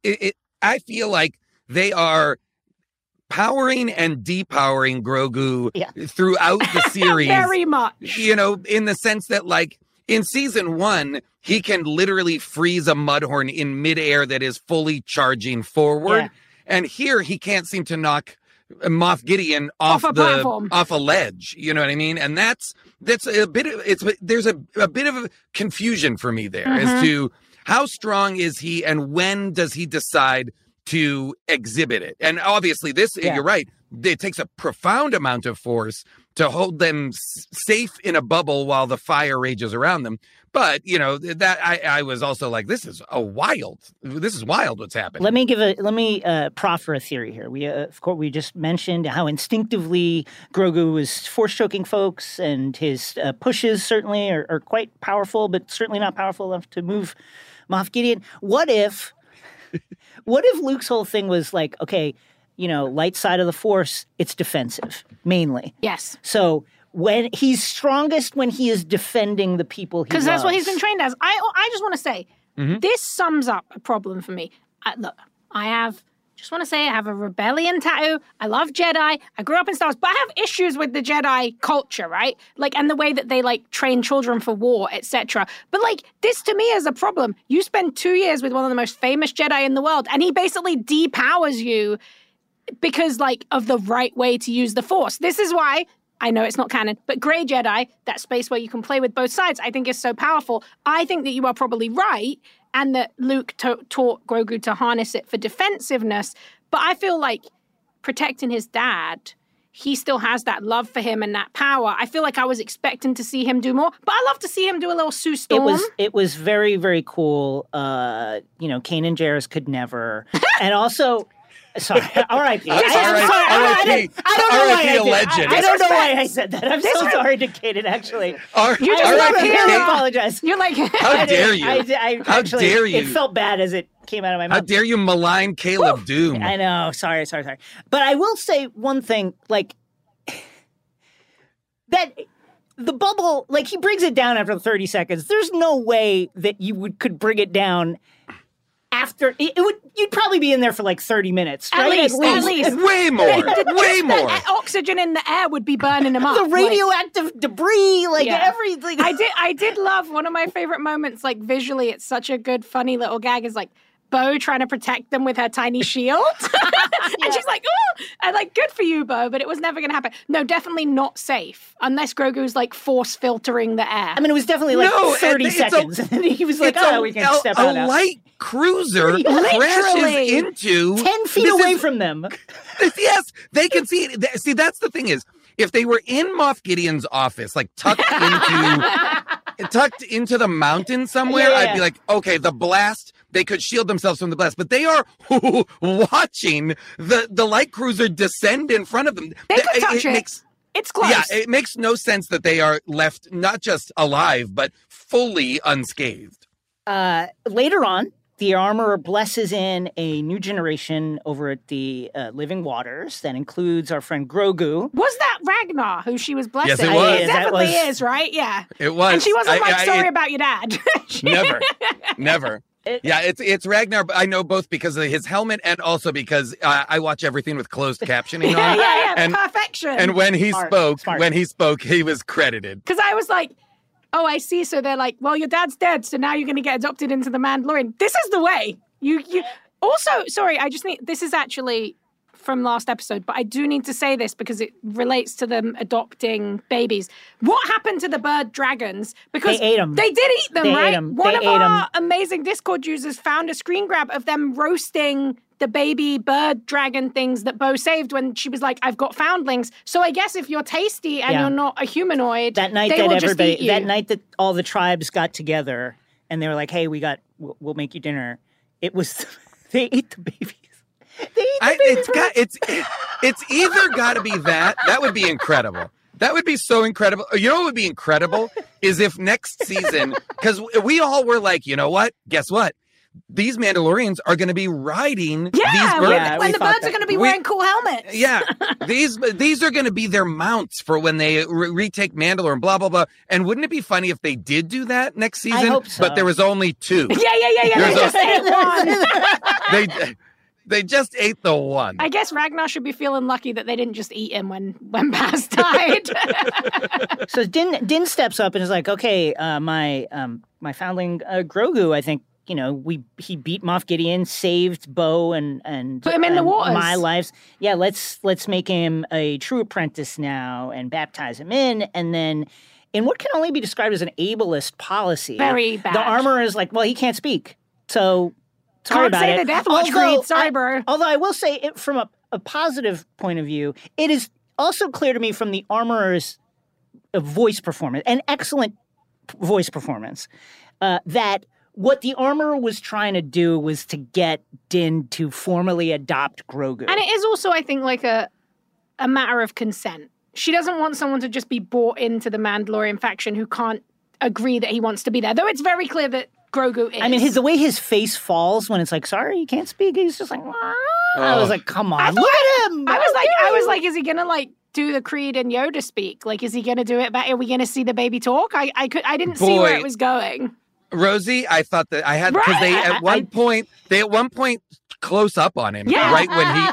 I feel like they are powering and depowering Grogu throughout the series. Very much. In the sense that, like, in season 1, he can literally freeze a mudhorn in midair that is fully charging forward. Yeah. And here he can't seem to knock Moff Gideon off a ledge. You know what I mean? And that's a bit of, there's a bit of a confusion for me there as to how strong is he and when does he decide to exhibit it. And obviously you're right, it takes a profound amount of force to hold them safe in a bubble while the fire rages around them. But, that I was also like, this is wild what's happening. Let me proffer a theory here. We just mentioned how instinctively Grogu was force choking folks, and his pushes certainly are quite powerful, but certainly not powerful enough to move Moff Gideon. What if Luke's whole thing was like, okay, light side of the Force, it's defensive, mainly. Yes. So when he's strongest when he is defending the people he loves. Because that's what he's been trained as. I just want to say, this sums up a problem for me. I have a rebellion tattoo. I love Jedi. I grew up in Star Wars, but I have issues with the Jedi culture, right? Like, and the way that they, like, train children for war, etc. But, like, this to me is a problem. You spend 2 years with one of the most famous Jedi in the world, and he basically depowers you because, like, of the right way to use the Force. This is why I know it's not canon, but Grey Jedi, that space where you can play with both sides, I think is so powerful. I think that you are probably right, and that Luke taught Grogu to harness it for defensiveness. But I feel like protecting his dad, he still has that love for him and that power. I feel like I was expecting to see him do more, but I love to see him do a little Sue Storm. It was very, very cool. Kanan Jarrus could never. And also, sorry, R.I.P. R.I.P. I legend. I don't know why I said that. I'm so sorry to Kanan, actually. R.I.P. I apologize. You're like, how dare you? How dare you? It felt bad as it came out of my mouth. How dare you malign Caleb Doom? I know. Sorry. But I will say one thing, like, that the bubble, like, he brings it down after 30 seconds. There's no way that you could bring it down after you'd probably be in there for like 30 minutes. At least. Way more. The oxygen in the air would be burning him up. The radioactive debris, everything. I did love one of my favorite moments, like visually, it's such a good, funny little gag, is like Bo trying to protect them with her tiny shield. And she's like, oh, I'm like, good for you, Bo, but it was never going to happen. No, definitely not safe, unless Grogu's like force filtering the air. I mean, it was definitely like 30 seconds. And he was like, we can step out now. A light cruiser crashes into 10 feet away from them. Yes, they can see it. See, that's the thing is, if they were in Moff Gideon's office, like tucked into the mountain somewhere, I'd be like, okay, the blast, they could shield themselves from the blast, but they are watching the light cruiser descend in front of them. They could touch it. It's close. Yeah, it makes no sense that they are left not just alive, but fully unscathed. Later on, the Armorer blesses in a new generation over at the Living Waters that includes our friend Grogu. Was that Ragnar who she was blessing? Yes, it was. It definitely is, right? Yeah. It was. And she wasn't sorry about your dad. Never. It's Ragnar. I know both because of his helmet and also because I watch everything with closed captioning on. And perfection. And when he spoke, he was credited. Because I was like, oh, I see. So they're like, well, your dad's dead, so now you're going to get adopted into the Mandalorian. This is the way. You also, sorry, this is actually from last episode, but I do need to say this because it relates to them adopting babies. What happened to the bird dragons? Because they ate them. They did eat them, right? One of our them. amazing Discord users found a screen grab of them roasting the baby bird dragon things that Bo saved when she was like, I've got foundlings. So I guess if you're tasty and you're not a humanoid, that night that all the tribes got together and they were like, hey, we'll make you dinner. It was, they ate the babies. It's either got to be that. That would be incredible. That would be so incredible. You know what would be incredible is if next season, because we all were like, you know what? Guess what? These Mandalorians are going to be riding these birds. When the birds are going to be wearing cool helmets. Yeah. These are going to be their mounts for when they retake Mandalore and blah, blah, blah. And wouldn't it be funny if they did do that next season? I hope so. But there was only 2. Yeah. They just ate one. They just ate the one. I guess Ragnar should be feeling lucky that they didn't just eat him when Baz died. So Din steps up and is like, okay, my foundling Grogu, I think, he beat Moff Gideon, saved Bo and put him in the waters. My lives. Yeah, let's make him a true apprentice now and baptize him in, and then in what can only be described as an ableist policy. Very bad. The Armorer is like, well, he can't speak, so sorry about it. Can't say the Death Watch creed. Sorry, bro. Although I will say, from a positive point of view, it is also clear to me from the Armorer's voice performance, an excellent voice performance, that what the Armorer was trying to do was to get Din to formally adopt Grogu. And it is also, I think, like a matter of consent. She doesn't want someone to just be bought into the Mandalorian faction who can't agree that he wants to be there. Though it's very clear that Grogu is. I mean, the way his face falls when it's like, sorry, you can't speak. He's just like, I was like, come on, look at him. I was like, is he going to do the Creed and Yoda speak? Like, is he going to do it better? Are we going to see the baby talk? I didn't see where it was going. Rosie, I thought that I had because they at one point close up on him right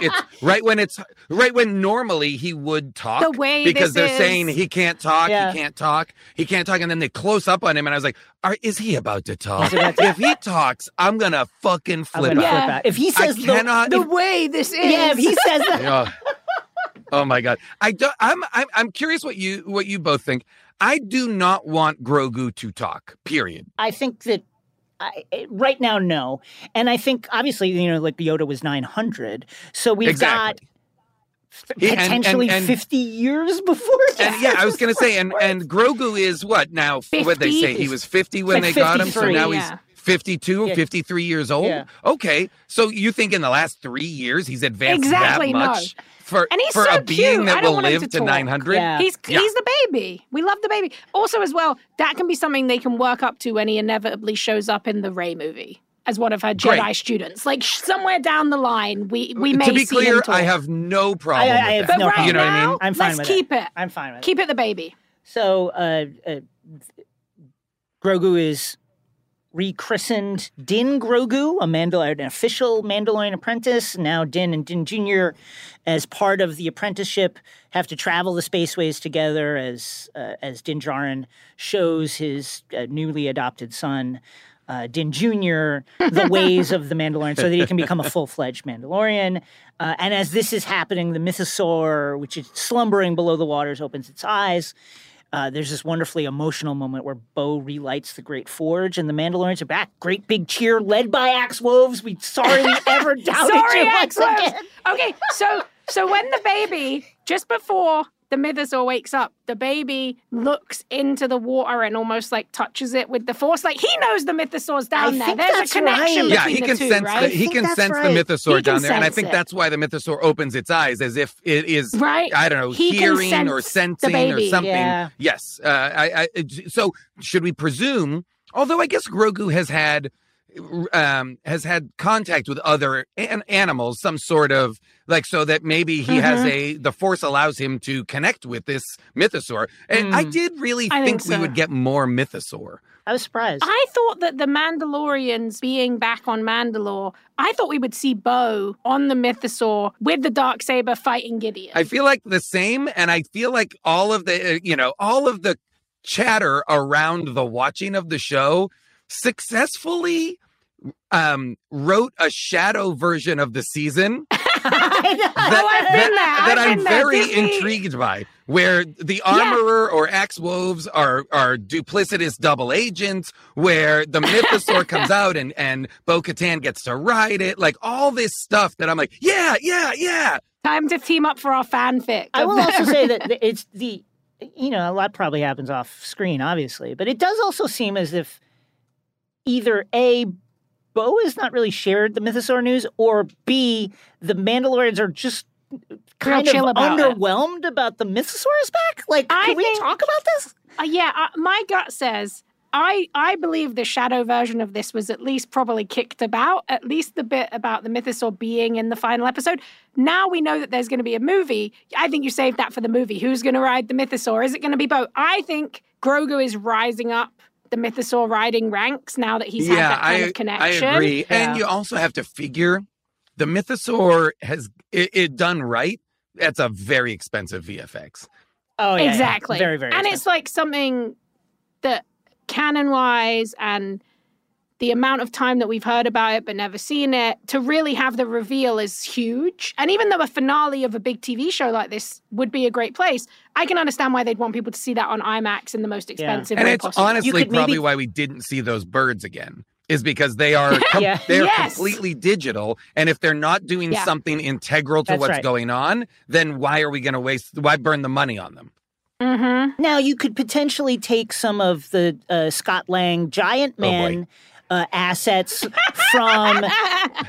when normally he would talk the way because they're saying he can't talk, he can't talk, and then they close up on him and I was like, is he about to talk? If he talks, I'm gonna fucking flip out. If he says the way this is, if he says that. Oh my God. I'm curious what you both think. I do not want Grogu to talk, period. I think that right now, no. And I think, obviously, like Yoda was 900. So we've got potentially 50 years before that. And I was going to say, and Grogu is what now? What they say? He was 50 when they got him. So now he's 52 or 53 years old. Yeah. Okay. So you think in the last 3 years he's advanced that much? No. And he's for so a being cute. that will live to 900? Yeah. He's the baby. We love the baby. Also, as well, that can be something they can work up to when he inevitably shows up in the Rey movie as one of her Jedi students. Like, somewhere down the line, we may see him To be clear, talk. I have no problem I with that. no problem. You know what I mean? I'm fine with keep it. it. I'm fine with it. Keep it the baby. So, Grogu is rechristened Din Grogu, an official Mandalorian apprentice. Now Din and Din Jr., as part of the apprenticeship, have to travel the spaceways together as Din Djarin shows his newly adopted son, Din Jr., the ways of the Mandalorian so that he can become a full-fledged Mandalorian. And as this is happening, the mythosaur, which is slumbering below the waters, opens its eyes. There's this wonderfully emotional moment where Bo relights the Great Forge, and the Mandalorians are back. Great big cheer, led by Axe Woves. We ever doubted you once again. Okay, so when the baby, just before the mythosaur wakes up, the baby looks into the water and almost like touches it with the force. Like, he knows the mythosaur's down there. There's a connection between the two, right? He can sense the mythosaur down there, and I think that's why the mythosaur opens its eyes, as if it is, I don't know, hearing or sensing or something. Yeah. Yes. So should we presume? Although I guess Grogu has had contact with other animals, some sort of so that maybe he has the Force allows him to connect with this mythosaur. And I did really think we would get more mythosaur. I was surprised. I thought that the Mandalorians being back on Mandalore, I thought we would see Bo on the mythosaur with the Darksaber fighting Gideon. I feel like the same, and I feel like all of the chatter around the watching of the show successfully wrote a shadow version of the season that I'm very intrigued by, where the armorer or Axe Woves are duplicitous double agents, where the mythosaur comes out and Bo-Katan gets to ride it, like all this stuff that I'm like, yeah. Time to team up for our fanfic. I will also say that it's a lot probably happens off screen, obviously, but it does also seem as if either A, Bo has not really shared the mythosaur news, or B, the Mandalorians are just kind of underwhelmed about the mythosaur is back. Like, can we talk about this? My gut says I believe the shadow version of this was at least probably kicked about, at least the bit about the mythosaur being in the final episode. Now we know that there's going to be a movie. I think you saved that for the movie. Who's going to ride the mythosaur? Is it going to be Bo? I think Grogu is rising up the mythosaur riding ranks now that he's had that kind of connection. I agree. Yeah. And you also have to figure the mythosaur has it done right. That's a very expensive VFX. Oh, yeah. Exactly. Yeah. Very, very expensive. And it's like something that canon-wise and the amount of time that we've heard about it but never seen it, to really have the reveal is huge. And even though a finale of a big TV show like this would be a great place, I can understand why they'd want people to see that on IMAX in the most expensive way possible. And it's honestly probably why we didn't see those birds again, is because they are completely digital. And if they're not doing something integral to what's going on, then why are we going to why burn the money on them? Mm-hmm. Now, you could potentially take some of the Scott Lang Giant Man assets from, from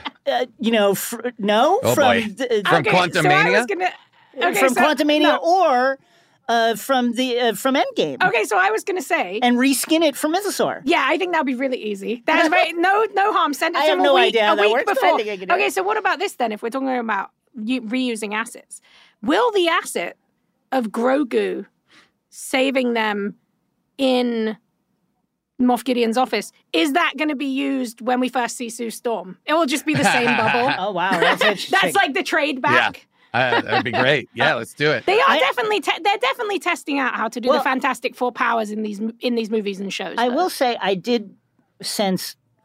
Quantumania? From Quantumania or from Endgame. Okay, so I was going to say... And reskin it for Mythosaur. Yeah, I think that would be really easy. That is very... No harm. Send it I to have him no a week, idea how that works. before. Okay, so what about this then, if we're talking about reusing assets? Will the asset of Grogu saving them in Moff Gideon's office, is that going to be used when we first see Sue Storm? It will just be the same bubble. Oh, wow. That's interesting. That's like the trade back. Yeah. That'd be great. Yeah, let's do it. They are they're definitely testing out how to do the Fantastic Four powers in these movies and shows. I will say I did sense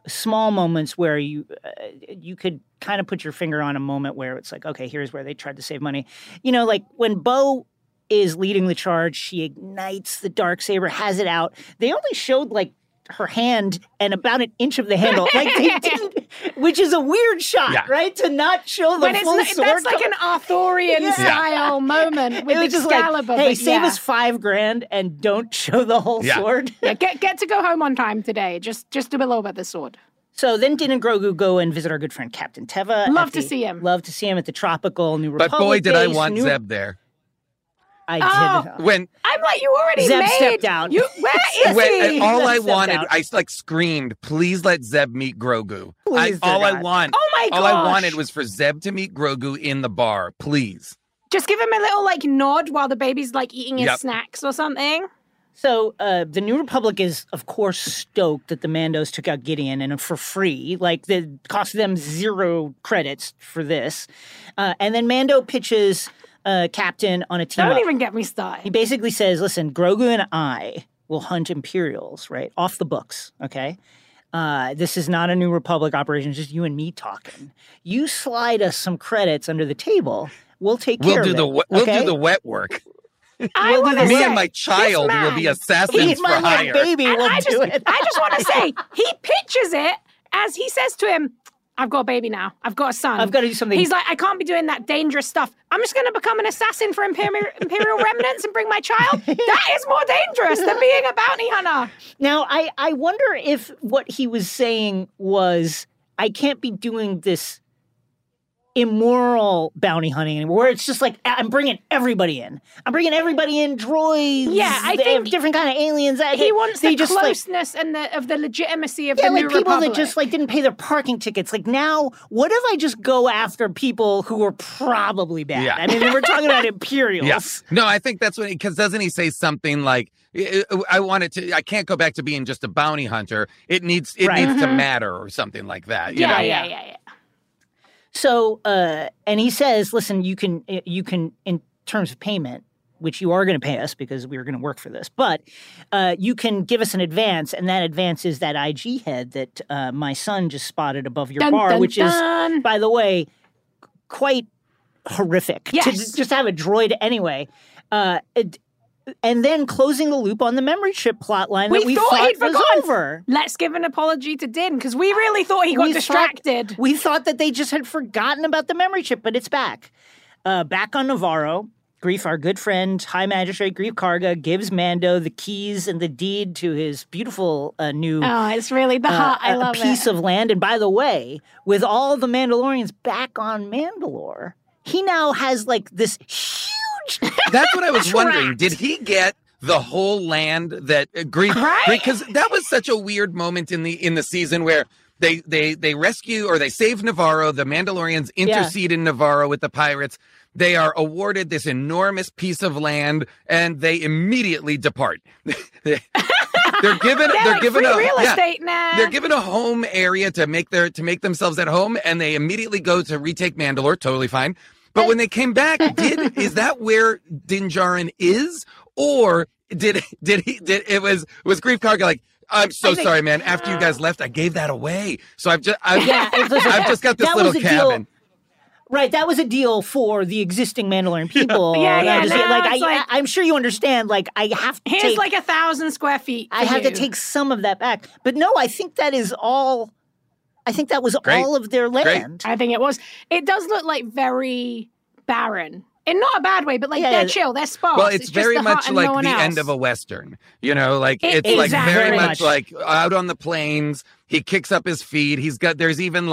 small moments where you could kind of put your finger on a moment where it's like, okay, here's where they tried to save money. You know, like when Bo is leading the charge, she ignites the Darksaber, has it out. They only showed like her hand and about an inch of the handle. Like they didn't, which is a weird shot, right? To not show the full sword. That's like an Arthurian style moment with Excalibur. Like, hey, save us $5,000 and don't show the whole sword. Yeah, get to go home on time today. Just do a little bit of the sword. So then Din and Grogu go and visit our good friend Captain Teva. Love to see him at the tropical New Republic. But boy, did I want Zeb there. I did. When I'm like, you already Zeb stepped out. Where is he? All I wanted, I like screamed, please let Zeb meet Grogu. All I wanted was for Zeb to meet Grogu in the bar, please. Just give him a little like nod while the baby's like eating his snacks or something. So the New Republic is, of course, stoked that the Mandos took out Gideon and for free. Like, it cost them 0 credits for this. And then Mando pitches Captain on a team Don't even get me started. He basically says, listen, Grogu and I will hunt Imperials, right? Off the books, okay? This is not a New Republic operation, it's just you and me talking. You slide us some credits under the table, we'll take care of it. We'll do the wet work. Me and my child will be assassins for hire. Baby will do it. I just want to say, he pitches it as he says to him, I've got a baby now. I've got a son. I've got to do something. He's like, I can't be doing that dangerous stuff. I'm just going to become an assassin for Imperial remnants and bring my child. That is more dangerous than being a bounty hunter. Now, I wonder if what he was saying was, I can't be doing this immoral bounty hunting anymore, where it's just like, I'm bringing everybody in. I'm bringing everybody in, droids. Yeah, I think different kind of aliens. He wants the closeness and the legitimacy of the New people Republic. that just like didn't pay their parking tickets. Like now, what if I just go after people who are probably bad? Yeah. I mean, we're talking about Imperials. Yes. No, I think that's what because doesn't he say something like, I can't go back to being just a bounty hunter. It needs to matter or something like that. You know? Yeah. So, and he says, listen, you can, in terms of payment, which you are going to pay us because we are going to work for this, but you can give us an advance, and that advance is that IG head that my son just spotted above your bar, which is, by the way, quite horrific to just have a droid anyway. And then closing the loop on the memory chip plotline that we thought was over. Let's give an apology to Din, because we really thought he got distracted. We thought that they just had forgotten about the memory chip, but it's back. Back on Navarro, Greef, our good friend, High Magistrate Greef Karga, gives Mando the keys and the deed to his beautiful new it's really the heart. I love piece of land. And by the way, with all the Mandalorians back on Mandalore, he now has like this huge That's what I was wondering. Did he get the whole land that Greef? Because that was such a weird moment in the season where they rescue or they save Navarro. The Mandalorians intercede in Navarro with the pirates. They are awarded this enormous piece of land, and they immediately depart. They're given real estate now. They're given a home area to make themselves at home, and they immediately go to retake Mandalore. Totally fine. But when they came back, is that where Din Djarin is, or was Greef Karga like, I'm so sorry, man. After you guys left, I gave that away. So I've just got this little cabin. Right, that was a deal for the existing Mandalorian people. I'm sure you understand. Like, I have to take like 1,000 square feet. I have to take some of that back. But no, I think that is all. I think that was all of their land. I think it was. It does look like very barren. In not a bad way, but like they're chill, they're sparse. Well, it's very much like the end of a Western. You know, like it's like very much like out on the plains. He kicks up his feet. There's even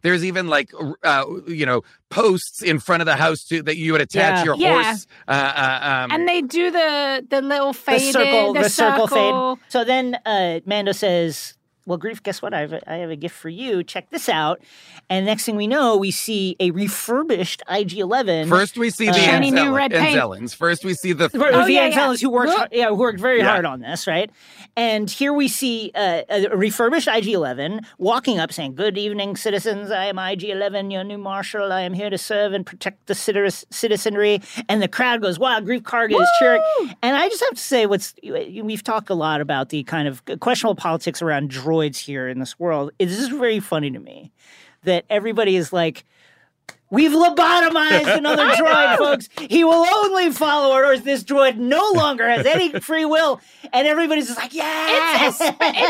posts in front of the house too that you would attach your horse. And they do the little fade, the circle fade. So then Mando says, well, Greef, guess what? I have a gift for you. Check this out. And next thing we know, we see a refurbished IG-11. First, we see the Anzellans. First, we see the Anzellans who worked very hard on this, right? And here we see a refurbished IG-11 walking up saying, good evening, citizens. I am IG-11, your new marshal. I am here to serve and protect the citizenry. And the crowd goes, wow, Greef Karga is cheering. And I just have to say, we've talked a lot about the kind of questionable politics around droids droids here in this world. This is very funny to me that everybody is like, we've lobotomized another droid, folks. He will only follow orders. This droid no longer has any free will. And everybody's just like, yes,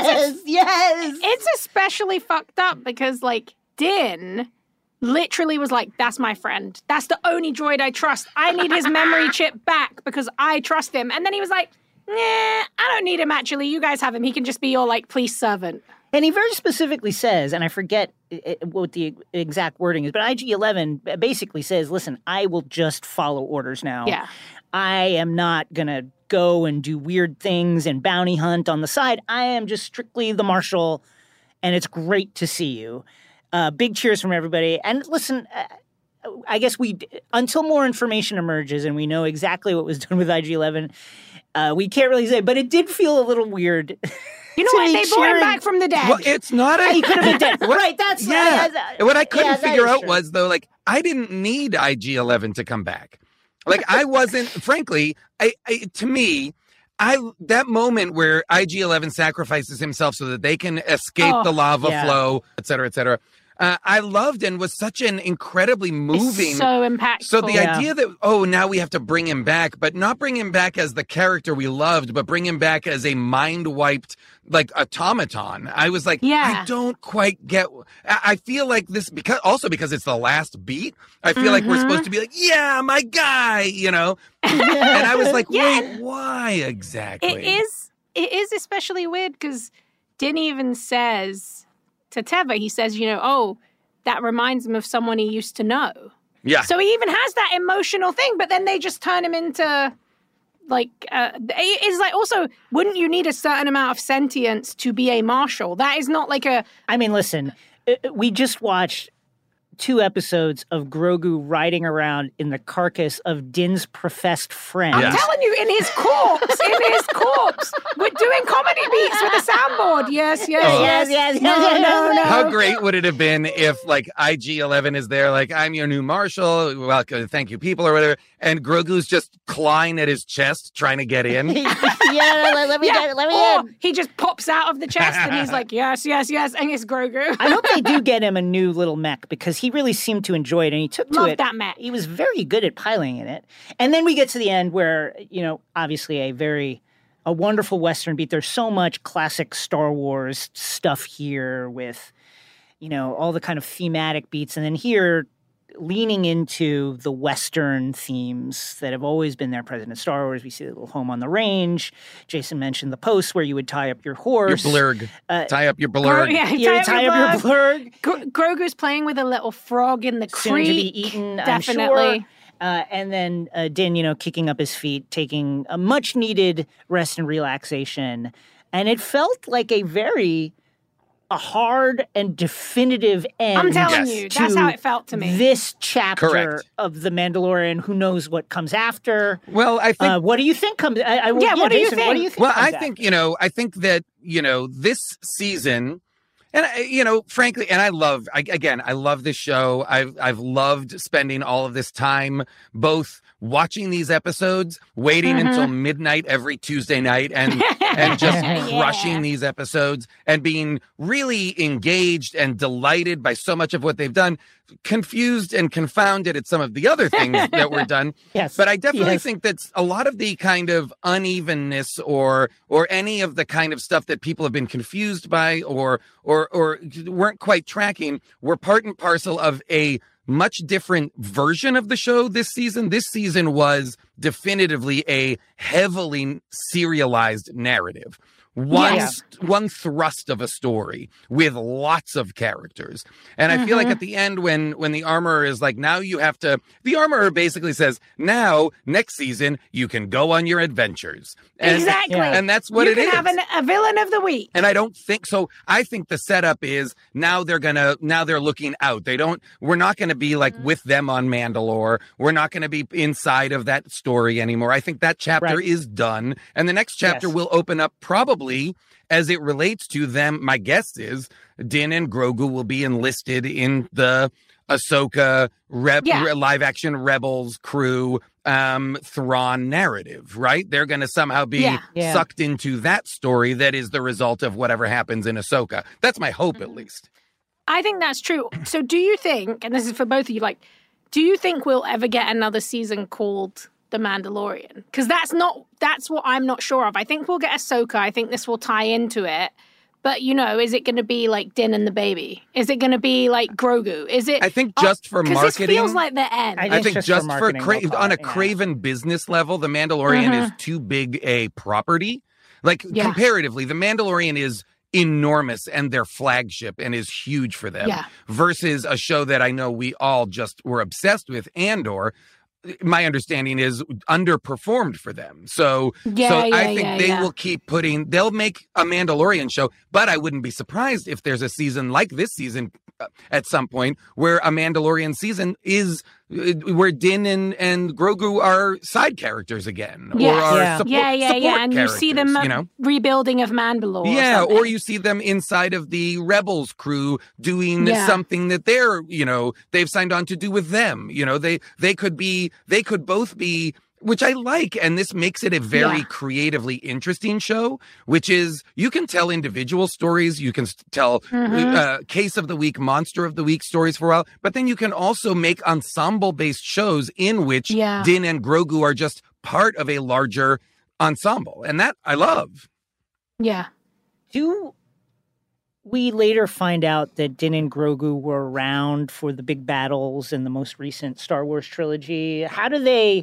yes. It's especially fucked up because, like, Din literally was like, that's my friend. That's the only droid I trust. I need his memory chip back because I trust him. And then he was like, nah, I don't need him, actually. You guys have him. He can just be your, like, police servant. And he very specifically says, and I forget what the exact wording is, but IG-11 basically says, listen, I will just follow orders now. Yeah. I am not going to go and do weird things and bounty hunt on the side. I am just strictly the marshal, and it's great to see you. Big cheers from everybody. And listen, I guess until more information emerges and we know exactly what was done with IG-11, we can't really say, but it did feel a little weird. You know what? They brought him back from the dead. Well, it's not a... He could have been dead. Right, that's... Yeah. What I couldn't figure out true. was, though, like, I didn't need IG-11 to come back. Like, I wasn't... Frankly, to me... that moment where IG-11 sacrifices himself so that they can escape the lava flow, et cetera, I loved and was such an incredibly moving... It's so impactful. So the idea that, now we have to bring him back, but not bring him back as the character we loved, but bring him back as a mind-wiped, like, automaton. I was like, I don't quite get... I feel like this, because it's the last beat, I feel like we're supposed to be like, yeah, my guy, you know? And I was like, wait, why exactly? It is especially weird because Din even says to Teva, he says, that reminds him of someone he used to know. Yeah. So he even has that emotional thing, but then they just turn him into, like, it's like, also, wouldn't you need a certain amount of sentience to be a marshal? That is not like a... I mean, listen, we just watched 2 episodes of Grogu riding around in the carcass of Din's professed friend. I'm telling you, in his corpse, we're doing comedy beats with a soundboard. Yes. No. How great would it have been if, like, IG-11 is there, like, I'm your new marshal, welcome, thank you, people, or whatever, and Grogu's just clawing at his chest trying to get in. Let me in. He just pops out of the chest and he's like, yes, and it's Grogu. I hope they do get him a new little mech because he really seemed to enjoy it and he took to it. Love that mech. He was very good at piloting in it. And then we get to the end where, obviously a wonderful Western beat. There's so much classic Star Wars stuff here with, all the kind of thematic beats. And then here, leaning into the Western themes that have always been there present in Star Wars. We see the little home on the range. Jason mentioned the post where you would tie up your horse. Your blurg. Tie up your blurg. Tie up your blurg. Grogu's playing with a little frog in the creek. Soon to be eaten, definitely. I'm sure. And then Din, kicking up his feet, taking a much-needed rest and relaxation. And it felt like a hard and definitive end. I'm telling you, that's how it felt to me. This chapter of The Mandalorian, who knows what comes after. Well, I think... what do you think comes... what do you think? What do you think Well, I think, I think that, this season... And, frankly, and I love this show. I've loved spending all of this time both watching these episodes, waiting until midnight every Tuesday night and just crushing these episodes and being really engaged and delighted by so much of what they've done, confused and confounded at some of the other things that were done. Yes. But I definitely think that a lot of the kind of unevenness or any of the kind of stuff that people have been confused by or weren't quite tracking were part and parcel of a much different version of the show this season. This season was definitively a heavily serialized narrative. One thrust of a story with lots of characters. And I feel like at the end when the armorer is like, now you have to, the armorer basically says, now, next season, you can go on your adventures. And, exactly. And that's what it is. You can have a villain of the week. And I don't think so. I think the setup is now they're looking out. We're not going to be like with them on Mandalore. We're not going to be inside of that story anymore. I think that chapter is done. And the next chapter will open up probably as it relates to them. My guess is Din and Grogu will be enlisted in the Ahsoka live action Rebels crew. Thrawn narrative, right? They're going to somehow be Yeah. sucked into that story that is the result of whatever happens in Ahsoka. That's my hope, at least. I think that's true. So do you think, and this is for both of you, like, do you think we'll ever get another season called The Mandalorian? Because that's what I'm not sure of. I think we'll get Ahsoka. I think this will tie into it. But, is it going to be like Din and the baby? Is it going to be like Grogu? Is it? I think just for marketing. This feels like the end. I think just for marketing, on a Craven business level, The Mandalorian is too big a property. Like, comparatively, The Mandalorian is enormous and their flagship and is huge for them. Yeah. Versus a show that I know we all just were obsessed with, Andor. My understanding is underperformed for them. So I think they will keep they'll make a Mandalorian show, but I wouldn't be surprised if there's a season like this season at some point where a Mandalorian season is where Din and Grogu are side characters again. Yes. Or are support And you see them rebuilding of Mandalore. Yeah, or you see them inside of the Rebels crew doing something that they've signed on to do with them. They could both be, which I like, and this makes it a very creatively interesting show, which is you can tell individual stories, you can tell case of the week, monster of the week stories for a while, but then you can also make ensemble-based shows in which Din and Grogu are just part of a larger ensemble, and that I love. Yeah. Do we later find out that Din and Grogu were around for the big battles in the most recent Star Wars trilogy? How do they,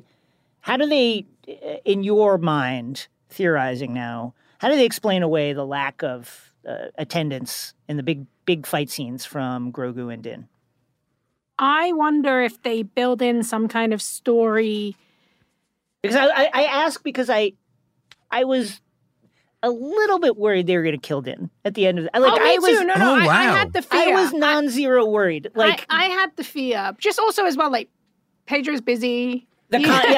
in your mind, theorizing now, how do they explain away the lack of attendance in the big fight scenes from Grogu and Din? I wonder if they build in some kind of story. Because I ask because I was a little bit worried they were going to kill Din at the end of it. Me too. No, I had the fear. I was non-zero worried. Like I had the fear. Just also as well, like Pedro's busy. The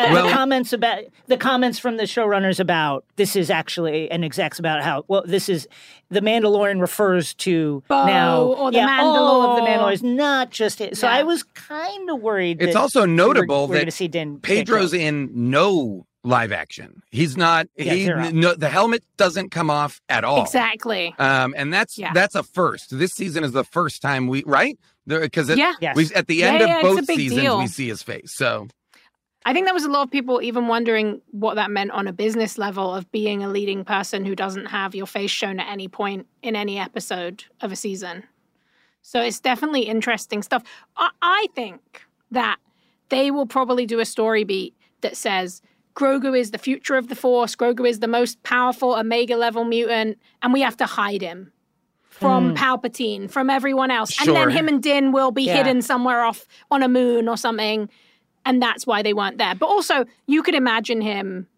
comments from the showrunners about this is actually and execs about how this is the Mandalorian refers to Bo, now or the all of the Mandalorians, not just it. So I was kind of worried. It's also notable we're that going to see Din Pedro's in no live action. He's not. The helmet doesn't come off at all. Exactly. And that's a first. This season is the first time because at the end of both seasons we see his face. So I think there was a lot of people even wondering what that meant on a business level of being a leading person who doesn't have your face shown at any point in any episode of a season. So it's definitely interesting stuff. I think that they will probably do a story beat that says Grogu is the future of the Force. Grogu is the most powerful Omega-level mutant, and we have to hide him from Palpatine, from everyone else. Sure. And then him and Din will be hidden somewhere off on a moon or something, and that's why they weren't there. But also, you could imagine him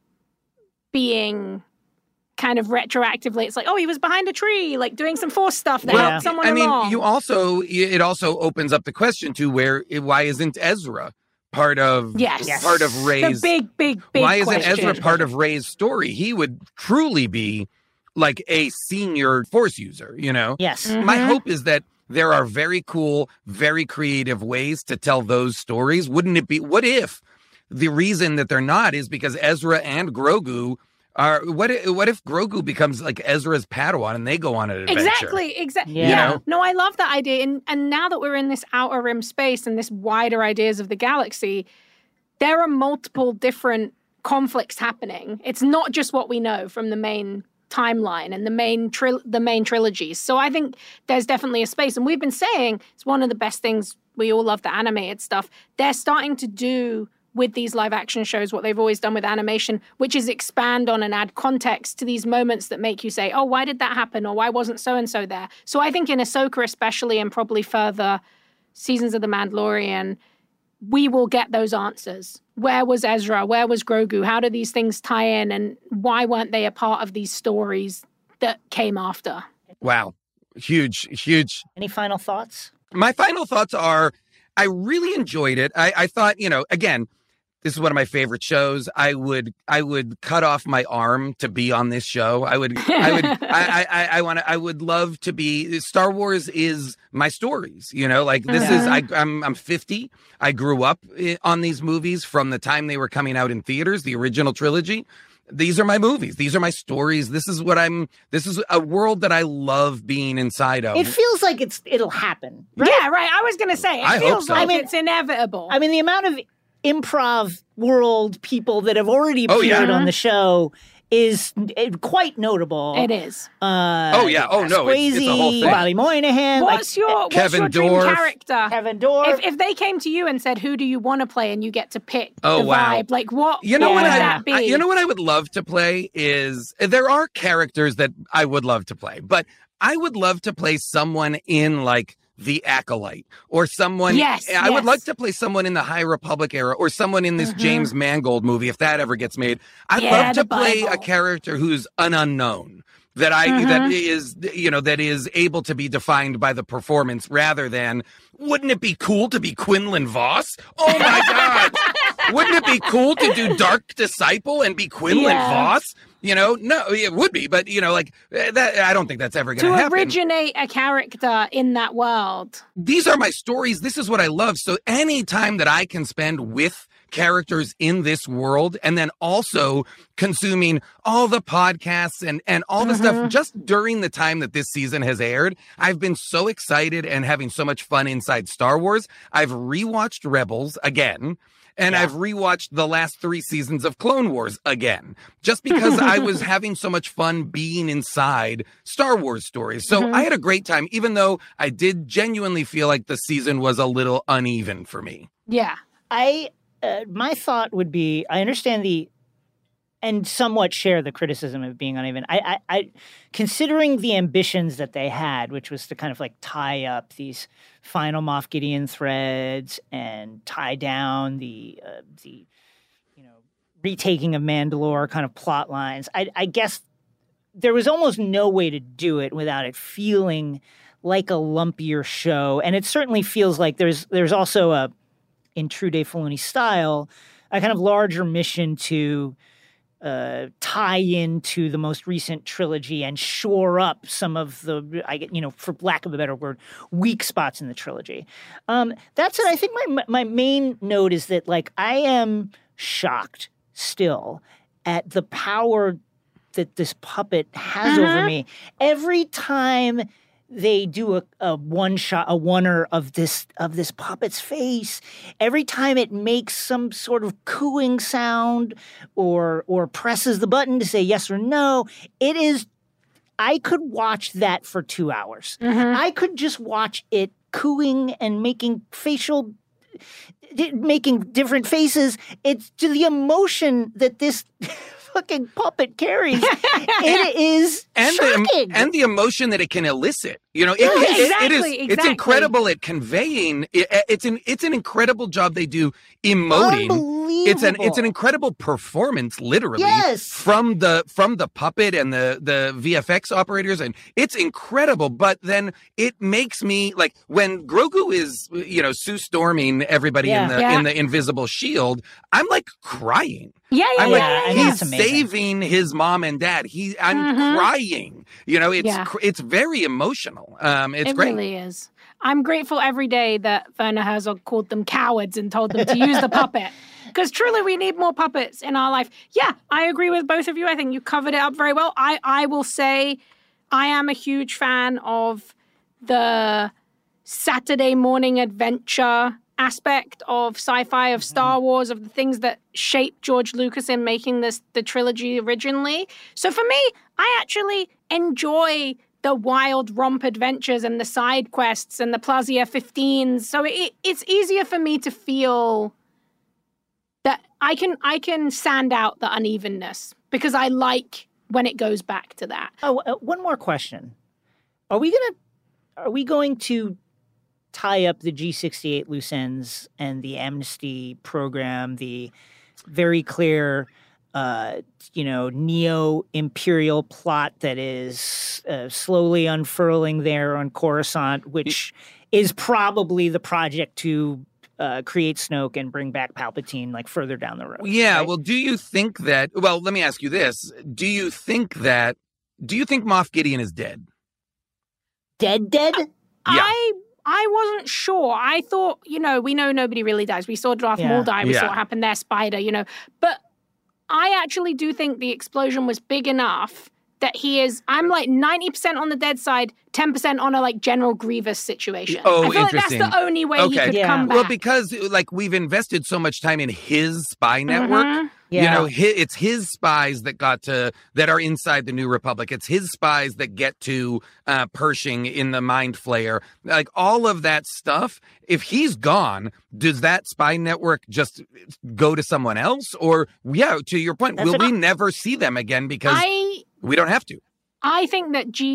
being kind of retroactively, it's like, he was behind a tree, like doing some Force stuff that helped someone along. It also opens up the question to why isn't Ezra part of Rey's the big why question. isn't Ezra part of Rey's story? He would truly be like a senior Force user, Yes. My hope is that there are very cool, very creative ways to tell those stories. Wouldn't it be, what if the reason that they're not is because Ezra and Grogu are, what if Grogu becomes like Ezra's Padawan and they go on an adventure? Exactly. Yeah. No, I love that idea. And now that we're in this outer rim space and this wider ideas of the galaxy, there are multiple different conflicts happening. It's not just what we know from the main timeline and the main trilogies. So I think there's definitely a space. And we've been saying it's one of the best things. We all love the animated stuff. They're starting to do with these live action shows what they've always done with animation, which is expand on and add context to these moments that make you say, oh, why did that happen? Or why wasn't so-and-so there? So I think in Ahsoka especially, and probably further seasons of The Mandalorian, we will get those answers. Where was Ezra? Where was Grogu? How do these things tie in? And why weren't they a part of these stories that came after? Wow. Huge. Any final thoughts? My final thoughts are, I really enjoyed it. I thought, again, This is one of my favorite shows. I would cut off my arm to be on this show. I would love to be. Star Wars is my stories, like this is, I'm 50. I grew up on these movies from the time they were coming out in theaters, the original trilogy. These are my movies. These are my stories. This is a world that I love being inside of. It feels like it'll happen. Right? Yeah, right. I was going to say, I it hope feels so. like it's inevitable. I mean, the amount of improv world people that have already appeared on the show is quite notable. It is. Swayze, it's a whole thing. Bobby Moynihan. Kevin What's your dream Dorff. character? Kevin Dorff. If they came to you and said, "Who do you want to play?" and you get to pick the wow. vibe, like what? You know what what would that be? You know what I would love to play is there are characters that I would love to play, but I would love to play someone in like The Acolyte or someone. I would like to play someone in the High Republic era or someone in this James Mangold movie if that ever gets made. I'd love to play a character who's an unknown. That is able to be defined by the performance rather than, wouldn't it be cool to be Quinlan Voss? Oh my God. Wouldn't it be cool to do Dark Disciple and be Quinlan Voss? No, it would be, but that, I don't think that's ever going to happen. To originate a character in that world. These are my stories. This is what I love. So any time that I can spend with characters in this world and then also consuming all the podcasts and all the stuff just during the time that this season has aired, I've been so excited and having so much fun inside Star Wars. I've rewatched Rebels again. And I've rewatched the last 3 seasons of Clone Wars again, just because I was having so much fun being inside Star Wars stories. So I had a great time, even though I did genuinely feel like the season was a little uneven for me. Yeah. My thought would be, I understand and somewhat share the criticism of being uneven. I considering the ambitions that they had, which was to kind of like tie up these final Moff Gideon threads and tie down the retaking of Mandalore kind of plot lines. I guess there was almost no way to do it without it feeling like a lumpier show, and it certainly feels like there's also in true Dave Filoni style, a kind of larger mission to tie into the most recent trilogy and shore up some of the, for lack of a better word, weak spots in the trilogy. That's it. I think my main note is that, like, I am shocked still at the power that this puppet has over me. Every time they do a one-shot, a oneer of this puppet's face, every time it makes some sort of cooing sound or presses the button to say yes or no, I could watch that for 2 hours. I could just watch it cooing and making different faces. It's to the emotion that this fucking puppet carries. It is shocking. And the emotion that it can elicit. It's incredible at conveying. It's an incredible job they do emoting. It's an incredible performance, literally, from the puppet and the VFX operators, and it's incredible. But then it makes me like when Grogu is Sue Storming everybody in the invisible shield. I'm like crying. He's saving his mom and dad. I'm crying. It's very emotional. It's great. It really is. I'm grateful every day that Werner Herzog called them cowards and told them to use the puppet. Because truly, we need more puppets in our life. Yeah, I agree with both of you. I think you covered it up very well. I will say I am a huge fan of the Saturday morning adventure aspect of sci-fi, of Star Wars, of the things that shaped George Lucas in making the trilogy originally. So for me, I actually enjoy the wild romp adventures and the side quests and the Plazia 15s. So it's easier for me to feel that I can sand out the unevenness because I like when it goes back to that. One more question. Are we going to tie up the G68 loose ends and the amnesty program, the very clear neo-imperial plot that is slowly unfurling there on Coruscant, which is probably the project to create Snoke and bring back Palpatine like further down the road. Yeah. right? Well, do you think that? Well, let me ask you this: Do you think Moff Gideon is dead? Dead? Yeah. I wasn't sure. I thought, we know nobody really dies. We saw Darth Maul die. We saw what happened there, Spider, But I actually do think the explosion was big enough that I'm like 90% on the dead side, 10% on a like General Grievous situation. Oh, I feel interesting. like that's the only way he could come back. Well, because like we've invested so much time in his spy network. Mm-hmm. It's his spies that are inside the New Republic. It's his spies that get to Pershing in the Mind Flayer. Like all of that stuff. If he's gone, does that spy network just go to someone else? Or to your point, will we never see them again because we don't have to? I think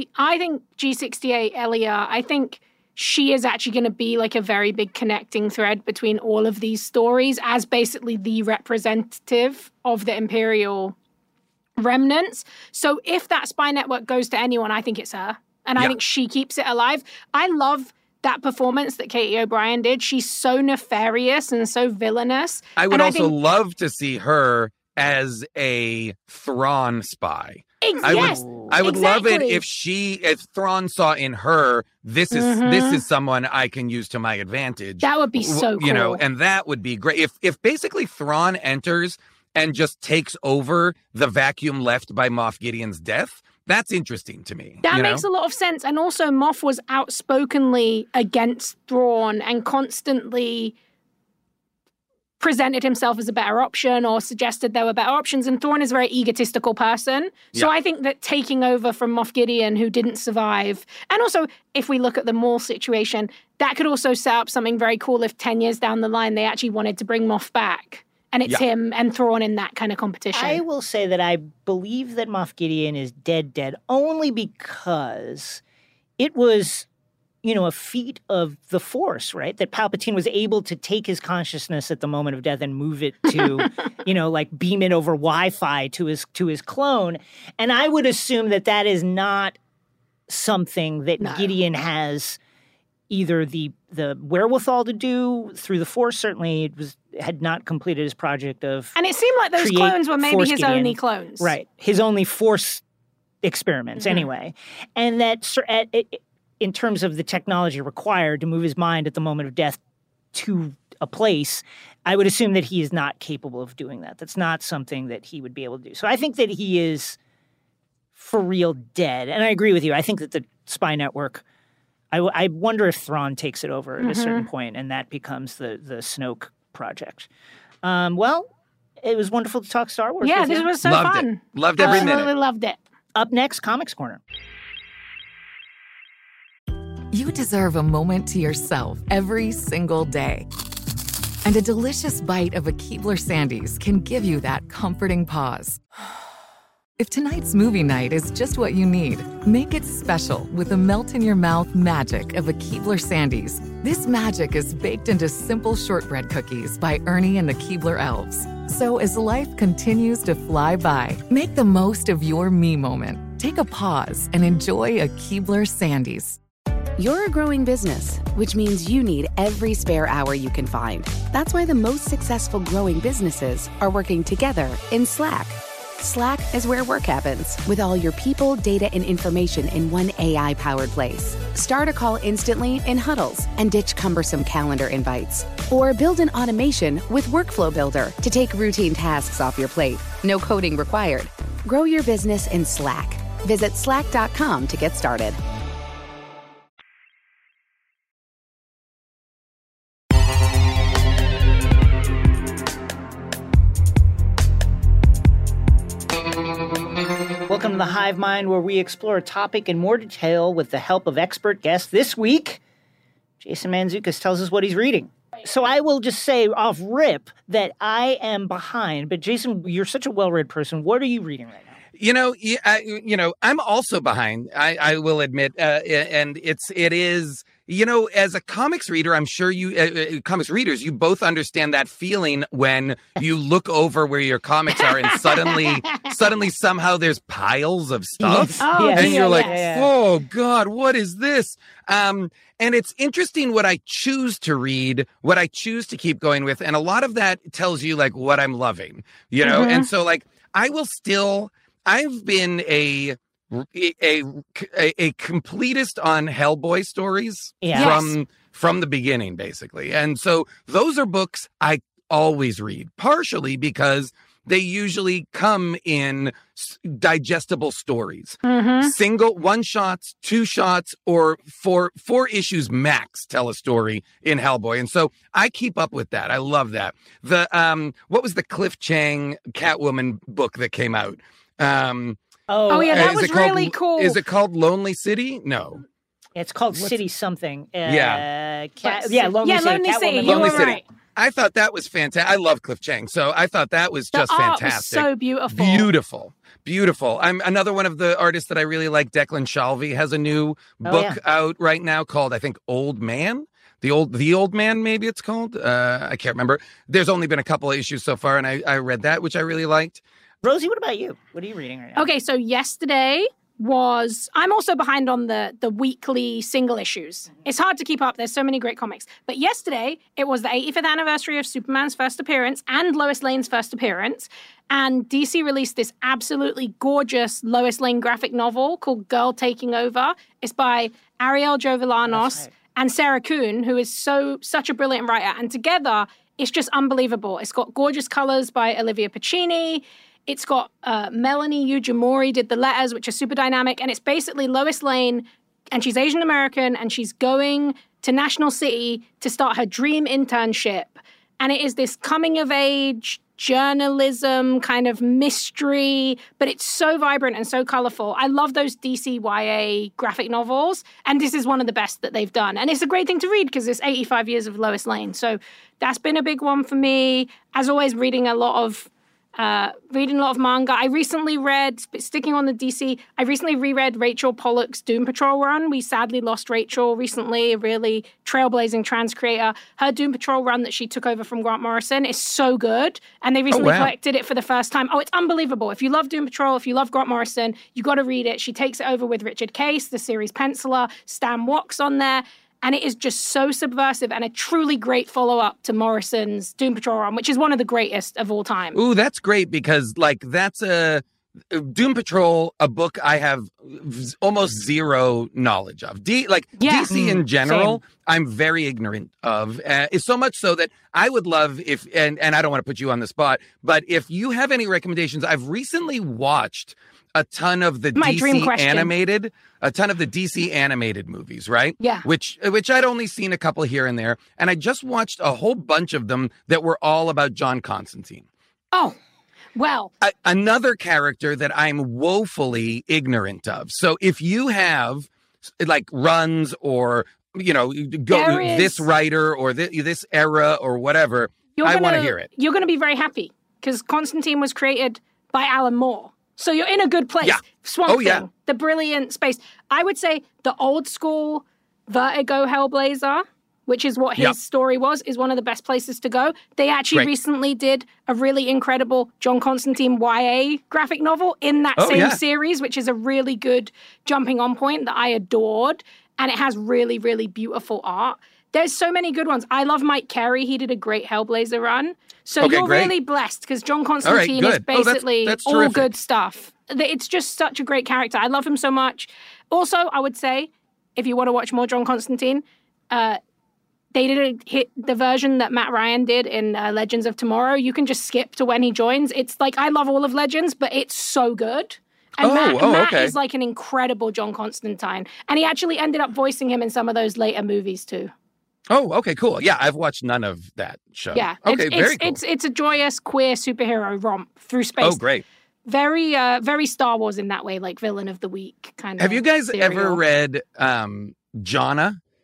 G68 Elia, I think she is actually going to be like a very big connecting thread between all of these stories as basically the representative of the Imperial remnants. So if that spy network goes to anyone, I think it's her. And I think she keeps it alive. I love that performance that Katie O'Brien did. She's so nefarious and so villainous. I would love to see her as a Thrawn spy. I would love it if Thrawn saw in her, this is someone I can use to my advantage. That would be so cool. And that would be great. If basically Thrawn enters and just takes over the vacuum left by Moff Gideon's death, that's interesting to me. That makes a lot of sense. And also Moff was outspokenly against Thrawn and constantly presented himself as a better option or suggested there were better options. And Thrawn is a very egotistical person. So I think that taking over from Moff Gideon, who didn't survive, and also if we look at the Maul situation, that could also set up something very cool if 10 years down the line they actually wanted to bring Moff back. And it's him and Thrawn in that kind of competition. I will say that I believe that Moff Gideon is dead only because it was a feat of the Force, right? That Palpatine was able to take his consciousness at the moment of death and move it to, like beam it over Wi-Fi to his clone. And I would assume that is not something that Gideon has either the wherewithal to do through the Force. Certainly had not completed his project of And it seemed like those clones were maybe his only clones. Right. His only Force experiments anyway. And that in terms of the technology required to move his mind at the moment of death to a place, I would assume that he is not capable of doing that. That's not something that he would be able to do. So I think that he is for real dead. And I agree with you. I think that the spy network, I wonder if Thrawn takes it over at a certain point and that becomes the Snoke project. Well, it was wonderful to talk Star Wars. Yeah, this was so fun. Loved every minute. Absolutely loved it. Up next, Comics Corner. You deserve a moment to yourself every single day. And a delicious bite of a Keebler Sandies can give you that comforting pause. If tonight's movie night is just what you need, make it special with the melt-in-your-mouth magic of a Keebler Sandies. This magic is baked into simple shortbread cookies by Ernie and the Keebler Elves. So as life continues to fly by, make the most of your me moment. Take a pause and enjoy a Keebler Sandies. You're a growing business, which means you need every spare hour you can find. That's why the most successful growing businesses are working together in Slack. Slack is where work happens, with all your people, data, and information in one AI-powered place. Start a call instantly in huddles and ditch cumbersome calendar invites. Or build an automation with Workflow Builder to take routine tasks off your plate. No coding required. Grow your business in Slack. Visit slack.com to get started. Welcome to the Hive Mind, where we explore a topic in more detail with the help of expert guests. This week, Jason Mantzoukas tells us what he's reading. So I will just say off rip that I am behind. But Jason, you're such a well-read person. What are you reading right now? I'm also behind. I will admit, and it is as a comics reader, I'm sure you, comics readers, you both understand that feeling when you look over where your comics are and suddenly somehow there's piles of stuff. Oh, And yeah, you're like, yeah. oh God, what is this? And it's interesting what I choose to read, what I choose to keep going with. And a lot of that tells you like what I'm loving, And so like, I've been a completist on Hellboy stories from the beginning, basically. And so those are books I always read, partially because they usually come in digestible stories, single one shots, two shots, or four issues max tell a story in Hellboy. And so I keep up with that. I love that. What was the Cliff Chang Catwoman book that came out? Oh yeah, that was really cool. Is it called Lonely City? No. It's called City something. Lonely City. Catwoman. You were right. I thought that was fantastic. I love Cliff Chang, so I thought that was just fantastic. Was so Beautiful. I'm another one of the artists that I really like. Declan Shalvey has a new book out right now called, I think, Old Man. The old man, maybe it's called. I can't remember. There's only been a couple of issues so far, and I read that, which I really liked. Rosie, what about you? What are you reading right now? Okay, so yesterday I'm also behind on the weekly single issues. It's hard to keep up. There's so many great comics. But yesterday, it was the 85th anniversary of Superman's first appearance and Lois Lane's first appearance. And DC released this absolutely gorgeous Lois Lane graphic novel called Girl Taking Over. It's by Ariel Jovillanos and Sarah Kuhn, who is such a brilliant writer. And together, it's just unbelievable. It's got gorgeous colors by Olivia Pacini. It's got Melanie Ujimori did the letters, which are super dynamic. And it's basically Lois Lane, and she's Asian American, and she's going to National City to start her dream internship. And it is this coming of age journalism kind of mystery, but it's so vibrant and so colorful. I love those DCYA graphic novels, and this is one of the best that they've done. And it's a great thing to read because it's 85 years of Lois Lane. So that's been a big one for me. As always, reading a lot of manga. I recently read, sticking on the DC, I recently reread Rachel Pollack's Doom Patrol run. We sadly lost Rachel recently, a really trailblazing trans creator. Her Doom Patrol run that she took over from Grant Morrison is so good. And they recently collected it for the first time. Oh, it's unbelievable. If you love Doom Patrol, if you love Grant Morrison, you got to read it. She takes it over with Richard Case, the series penciler, Stan Wock's on there. And it is just so subversive and a truly great follow-up to Morrison's Doom Patrol run, which is one of the greatest of all time. Ooh, that's great because, that's Doom Patrol, a book I have almost zero knowledge of. DC in general, same. I'm very ignorant of. It's so much so that I would love if, and I don't want to put you on the spot, but if you have any recommendations, I've recently watched a ton of the DC animated movies, right? Yeah. Which I'd only seen a couple here and there. And I just watched a whole bunch of them that were all about John Constantine. Oh, well. Another character that I'm woefully ignorant of. So if you have runs or, this writer or this era or whatever, I want to hear it. You're going to be very happy because Constantine was created by Alan Moore. So you're in a good place. Yeah. Swamp Thing, the brilliant space. I would say the old school Vertigo Hellblazer, which is what his story was, is one of the best places to go. They actually recently did a really incredible John Constantine YA graphic novel in that same series, which is a really good jumping on point that I adored. And it has really, really beautiful art. There's so many good ones. I love Mike Carey. He did a great Hellblazer run. So you're really blessed because John Constantine is basically that's all good stuff. It's just such a great character. I love him so much. Also, I would say, if you want to watch more John Constantine, they did the version that Matt Ryan did in Legends of Tomorrow. You can just skip to when he joins. It's I love all of Legends, but it's so good. And Matt is an incredible John Constantine. And he actually ended up voicing him in some of those later movies too. Oh, okay, cool. Yeah, I've watched none of that show. Yeah. Okay, very cool. It's a joyous, queer superhero romp through space. Oh, great. Very, very Star Wars in that way, like Villain of the Week kind of. Have you guys ever read Jonna?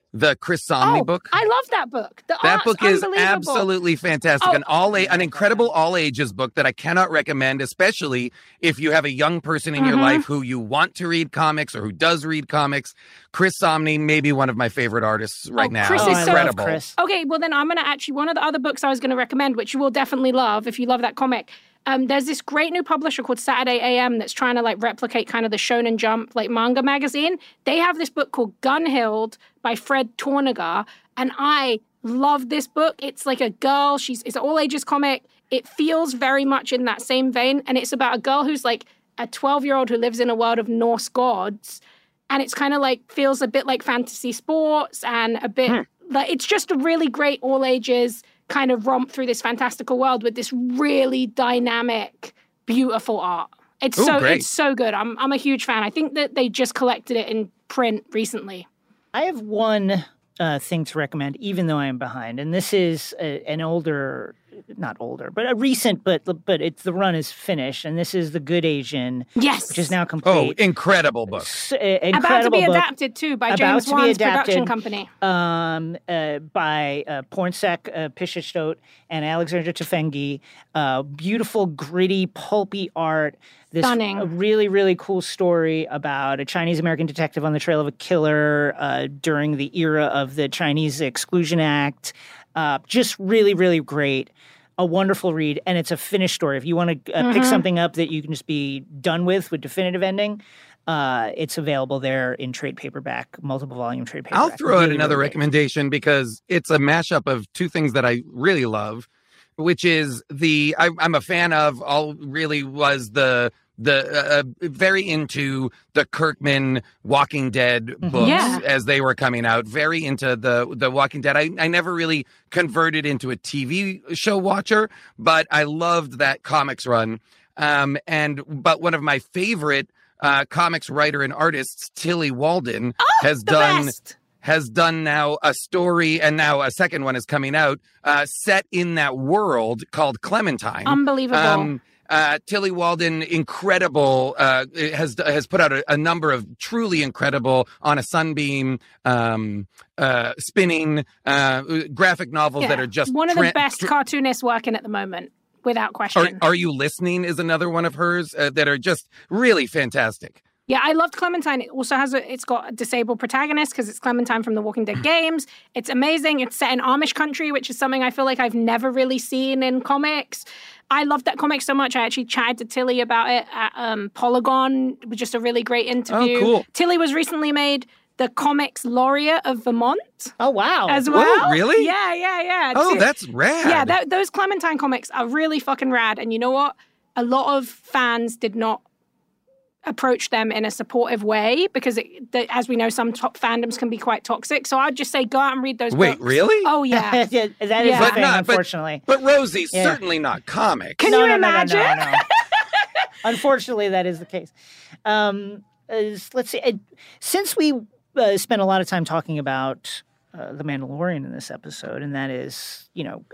the Chris Somney book. I love that book. That art's book is unbelievable. absolutely fantastic. An incredible all ages book that I cannot recommend, especially if you have a young person in your life who you want to read comics or who does read comics. Chris Somney may be one of my favorite artists right now. Chris is so incredible. Chris. Okay, well then I'm going to actually, one of the other books I was going to recommend, which you will definitely love if you love that comic. There's this great new publisher called Saturday AM that's trying to like replicate kind of the Shonen Jump like manga magazine. They have this book called Gunhild by Fred Tornagar, and I love this book. It's like a girl. It's an all ages comic. It feels very much in that same vein, and it's about a girl who's like a 12-year-old who lives in a world of Norse gods, and it's kind of like feels a bit like fantasy sports and a bit like it's just a really great all ages kind of romp through this fantastical world with this really dynamic, beautiful art. It's so good. I'm a huge fan. I think that they just collected it in print recently. I have one thing to recommend, even though I am behind, and this is an older, not older, but a recent, but the run is finished, and this is The Good Asian, yes, which is now complete. Oh, incredible book! About to be adapted too by James Wan's production company. By Pornsek Pishishtot and Alexandra Tefengi. Beautiful, gritty, pulpy art. This Stunning. Really, really cool story about a Chinese-American detective on the trail of a killer during the era of the Chinese Exclusion Act. Just really, really great. A wonderful read, and it's a finished story. If you want to pick something up that you can just be done with definitive ending, it's available there in trade paperback, multiple volume trade paperback. I'll throw out another recommendation because it's a mashup of two things that I really love, which is I'm a fan of, was the very into the Kirkman Walking Dead books as they were coming out, very into the Walking Dead. I never really converted into a TV show watcher, but I loved that comics run. But one of my favorite comics writer and artists, Tilly Walden, has done now a story, and now a second one is coming out, set in that world called Clementine. Unbelievable. Tilly Walden, incredible, has put out a number of truly incredible On a Sunbeam, spinning graphic novels that are just one of the best cartoonists working at the moment, without question. Are You Listening is another one of hers that are just really fantastic. Yeah, I loved Clementine. It also it's got a disabled protagonist because it's Clementine from the Walking Dead games. It's amazing. It's set in Amish country, which is something I feel like I've never really seen in comics. I loved that comic so much. I actually chatted to Tilly about it at Polygon. It was just a really great interview. Oh, cool. Tilly was recently made the Comics Laureate of Vermont. Oh, wow. As well. Oh, really? Yeah. Oh, that's rad. Yeah, those Clementine comics are really fucking rad. And you know what? A lot of fans did not approach them in a supportive way because, as we know, some top fandoms can be quite toxic. So I'd just say go out and read those books. Wait, really? Oh, yeah. That is the thing, unfortunately. But Rosie, certainly not comics. Can you imagine? No. Unfortunately, that is the case. Let's see. Since we spent a lot of time talking about The Mandalorian in this episode, and that is,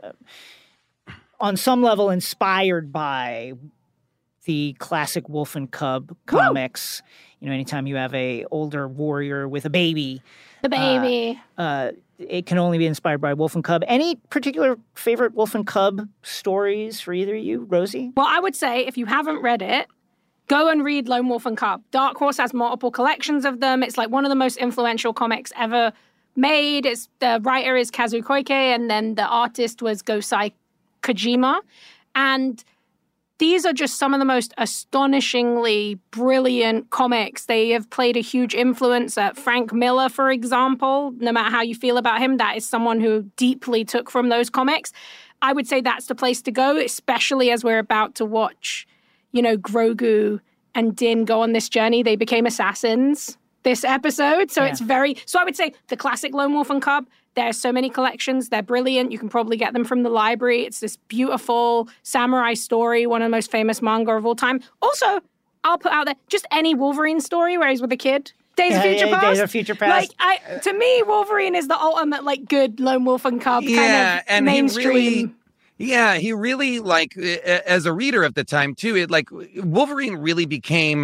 on some level inspired by the classic Wolf and Cub comics. Anytime you have a older warrior with a baby. The baby. It can only be inspired by Wolf and Cub. Any particular favorite Wolf and Cub stories for either of you, Rosie? Well, I would say if you haven't read it, go and read Lone Wolf and Cub. Dark Horse has multiple collections of them. It's like one of the most influential comics ever made. The writer is Kazu Koike, and then the artist was Gosei Kojima. And these are just some of the most astonishingly brilliant comics. They have played a huge influence. Frank Miller, for example, no matter how you feel about him, that is someone who deeply took from those comics. I would say that's the place to go, especially as we're about to watch, Grogu and Din go on this journey. They became assassins this episode. So I would say the classic Lone Wolf and Cub. There's so many collections. They're brilliant. You can probably get them from the library. It's this beautiful samurai story, one of the most famous manga of all time. Also, I'll put out there just any Wolverine story where he's with a kid. Days of Future Past. Days of Future Past. To me, Wolverine is the ultimate, good Lone Wolf and Cub kind of mainstream. He really, as a reader at the time, too, Wolverine really became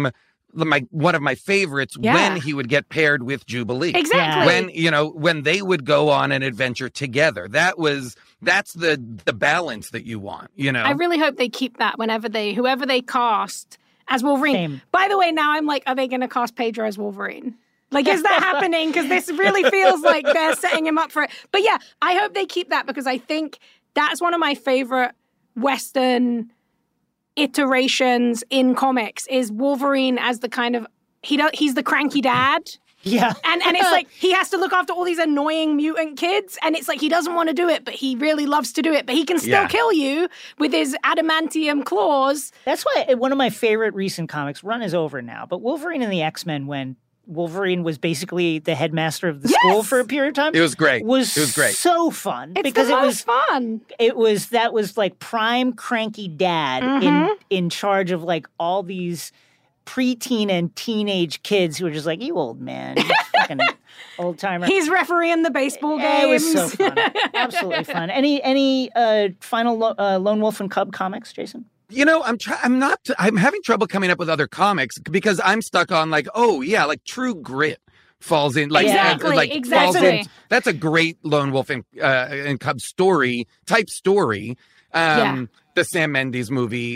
one of my favorites when he would get paired with Jubilee. Exactly. When they would go on an adventure together. That's the balance that you want, I really hope they keep that whoever they cast as Wolverine. Same. By the way, now I'm like, are they going to cast Pedro as Wolverine? Like, is that happening? Because this really feels like they're setting him up for it. But yeah, I hope they keep that because I think that's one of my favorite Western iterations in comics is Wolverine as the kind of, he's the cranky dad. Yeah. And it's like he has to look after all these annoying mutant kids and it's like he doesn't want to do it, but he really loves to do it. But he can still kill you with his adamantium claws. That's why one of my favorite recent comics, run is over now, but Wolverine and the X-Men, when Wolverine was basically the headmaster of the school for a period of time. It was great. It was great. So fun. It's because the most fun. That was like prime cranky dad in charge of like all these preteen and teenage kids who were just like, you old man, you fucking old timer. He's refereeing the baseball games. It was so fun. Absolutely fun. Any final Lone Wolf and Cub comics, Jason? I'm having trouble coming up with other comics because I'm stuck on like True Grit falls in like exactly. falls in. That's a great Lone Wolf and Cub story. The Sam Mendes movie.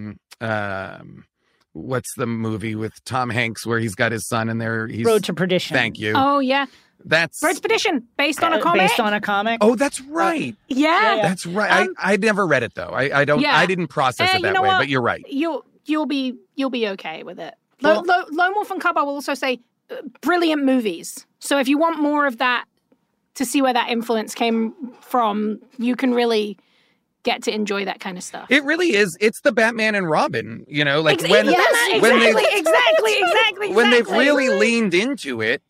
What's the movie with Tom Hanks where he's got his son and he's Road to Perdition. Thank you. Oh yeah. That's Road to Perdition, based on a comic. Based on a comic. Oh, that's right. That's right. I never read it though. I don't. I didn't process it that way. But you're right. You'll be okay with it. Lone Wolf and Cub, I will also say, brilliant movies. So if you want more of that to see where that influence came from, you can really get to enjoy that kind of stuff. It really is. It's the Batman and Robin, exactly. When they've really leaned into it,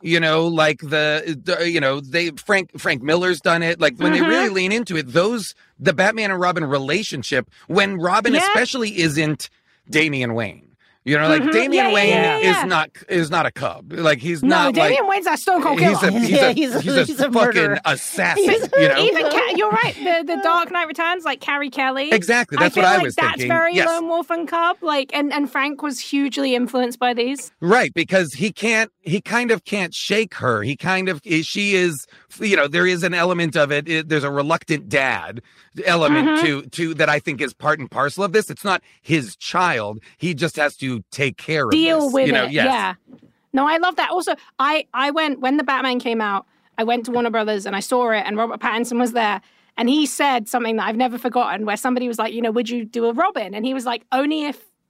Frank Miller's done it. Like when they really lean into it, the Batman and Robin relationship, when Robin especially isn't Damian Wayne. Damian Wayne is not a cub. Like he's not. Damian Wayne's a stone cold killer. He's a fucking assassin. Even you're right. The Dark Knight Returns, like Carrie Kelly. Exactly. That's what I was thinking. That's very Lone Wolf and Cub. Like, and Frank was hugely influenced by these. Right, because he kind of can't shake her. She is. There is an element of it. There's a reluctant dad element to that I think is part and parcel of this. It's not his child. He just has to take care of deal with it. Yes. Yeah. No, I love that. Also, I went when the Batman came out. I went to Warner Brothers and I saw it, and Robert Pattinson was there, and he said something that I've never forgotten. Where somebody was like, would you do a Robin? And he was like, only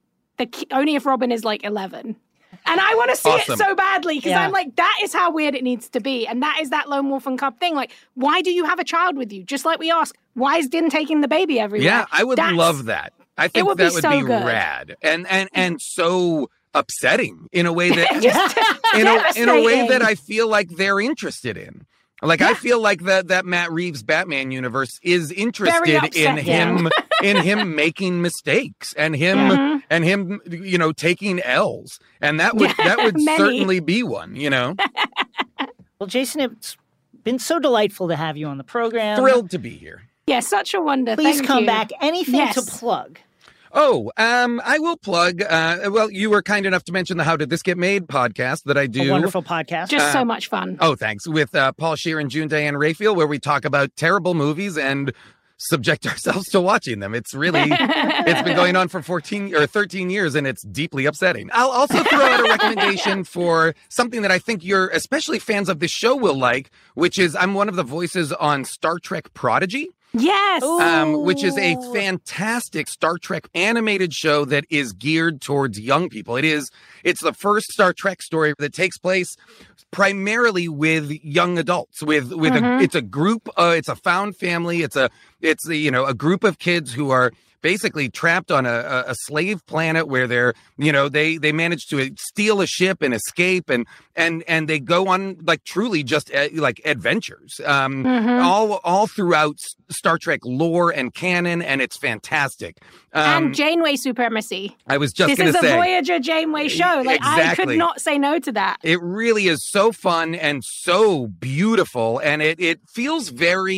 if Robin is like 11. And I want to see it so badly because I'm like, that is how weird it needs to be. And that is that Lone Wolf and Cub thing. Like, why do you have a child with you? Just like we ask, why is Din taking the baby everywhere? Yeah, I would love that. I think that would be rad and so upsetting in a way that in a way that I feel like they're interested in. Like I feel like that Matt Reeves Batman universe is interested in him making mistakes and him taking L's, and that would certainly be one. Well, Jason, it's been so delightful to have you on the program. Thrilled to be here. Yeah, such a wonder. Please come back. Anything to plug? Oh, I will plug. You were kind enough to mention the How Did This Get Made podcast that I do. A wonderful podcast. Just so much fun. Oh, thanks. With Paul Scheer and June Diane Raphael, where we talk about terrible movies and subject ourselves to watching them. It's been going on for 14 or 13 years, and it's deeply upsetting. I'll also throw out a recommendation for something that I think especially fans of this show will like, which is I'm one of the voices on Star Trek Prodigy. Yes. Which is a fantastic Star Trek animated show that is geared towards young people. It's the first Star Trek story that takes place primarily with young adults, it's a group, it's a found family. It's a group of kids who are basically trapped on a slave planet where they manage to steal a ship and escape and they go on like truly just like adventures all throughout Star Trek lore and canon, and it's fantastic. And Janeway supremacy. I was just going to say. This is a Voyager Janeway show. Like exactly. I could not say no to that. It really is so fun and so beautiful, and it feels very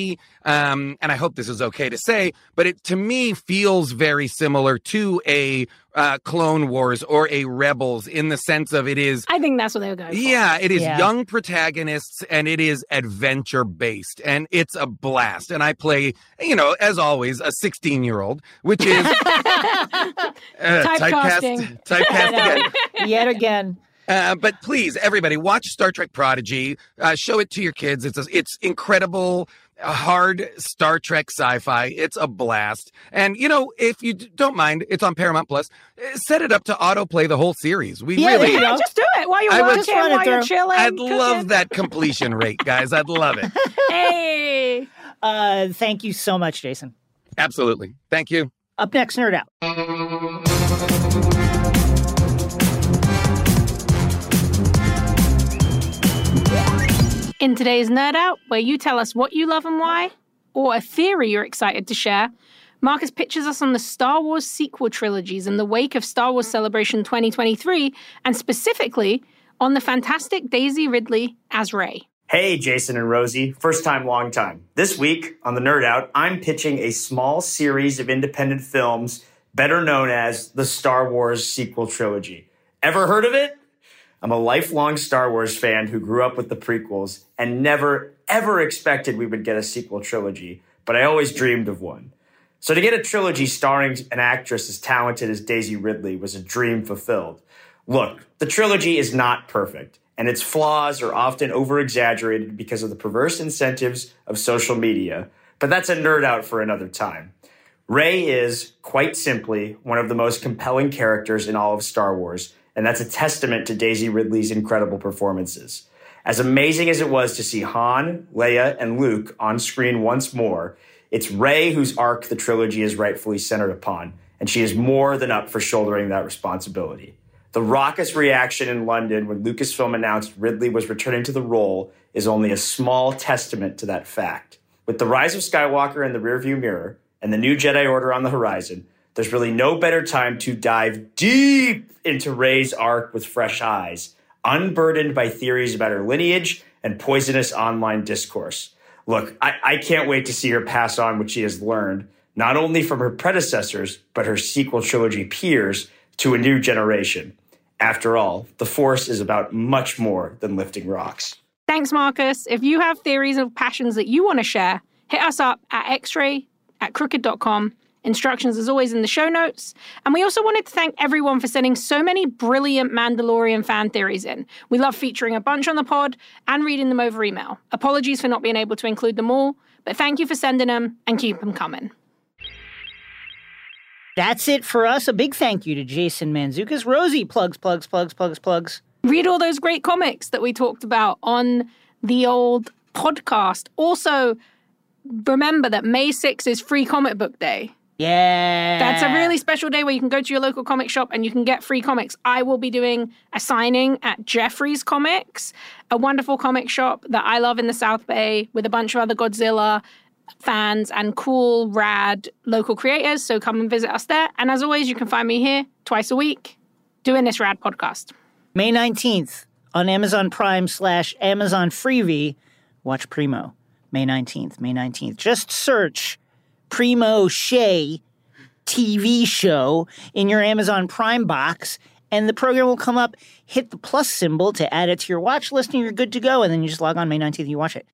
and I hope this is okay to say, but it to me feels very similar to a Clone Wars or a Rebels in the sense of it is. I think that's what they were going for. Yeah, it is young protagonists and it is adventure based and it's a blast. And I play, as always, a 16-year-old, which is typecasting again. Yet again. But please, everybody, watch Star Trek Prodigy. Show it to your kids. It's incredible, hard Star Trek sci-fi. It's a blast. And, if you don't mind, it's on Paramount Plus. Set it up to autoplay the whole series. Just do it while you're working, while you're chilling. I'd love that completion rate, guys. I'd love it. Hey! Thank you so much, Jason. Absolutely. Thank you. Up next, Nerd Out. In today's Nerd Out, where you tell us what you love and why, or a theory you're excited to share, Marcus pitches us on the Star Wars sequel trilogies in the wake of Star Wars Celebration 2023, and specifically on the fantastic Daisy Ridley as Rey. Hey, Jason and Rosie. First time, long time. This week on the Nerd Out, I'm pitching a small series of independent films better known as the Star Wars sequel trilogy. Ever heard of it? I'm a lifelong Star Wars fan who grew up with the prequels and never, ever expected we would get a sequel trilogy, but I always dreamed of one. So to get a trilogy starring an actress as talented as Daisy Ridley was a dream fulfilled. Look, the trilogy is not perfect, and its flaws are often over-exaggerated because of the perverse incentives of social media, but that's a nerd out for another time. Rey is, quite simply, one of the most compelling characters in all of Star Wars, and that's a testament to Daisy Ridley's incredible performances. As amazing as it was to see Han, Leia, and Luke on screen once more, it's Rey whose arc the trilogy is rightfully centered upon, and she is more than up for shouldering that responsibility. The raucous reaction in London when Lucasfilm announced Ridley was returning to the role is only a small testament to that fact. With The Rise of Skywalker in the rearview mirror and the new Jedi Order on the horizon, there's really no better time to dive deep into Rey's arc with fresh eyes, unburdened by theories about her lineage and poisonous online discourse. Look, I can't wait to see her pass on what she has learned, not only from her predecessors, but her sequel trilogy peers, to a new generation. After all, the Force is about much more than lifting rocks. Thanks, Marcus. If you have theories or passions that you want to share, hit us up at xray@crooked.com. Instructions, as always, in the show notes. And we also wanted to thank everyone for sending so many brilliant Mandalorian fan theories in. We love featuring a bunch on the pod and reading them over email. Apologies for not being able to include them all, but thank you for sending them and keep them coming. That's it for us. A big thank you to Jason Mantzoukas. Rosie, plugs. Read all those great comics that we talked about on the old podcast. Also, remember that May 6th is Free Comic Book Day. Yeah. That's a really special day where you can go to your local comic shop and you can get free comics. I will be doing a signing at Jeffrey's Comics, a wonderful comic shop that I love in the South Bay with a bunch of other Godzilla fans and cool, rad local creators. So come and visit us there. And as always, you can find me here twice a week doing this rad podcast. May 19th on Amazon Prime / Amazon Freevee. Watch Primo. May 19th. Just search Primo Shea TV show in your Amazon Prime box, and the program will come up. Hit the plus symbol to add it to your watch list, and you're good to go. And then you just log on May 19th and you watch it.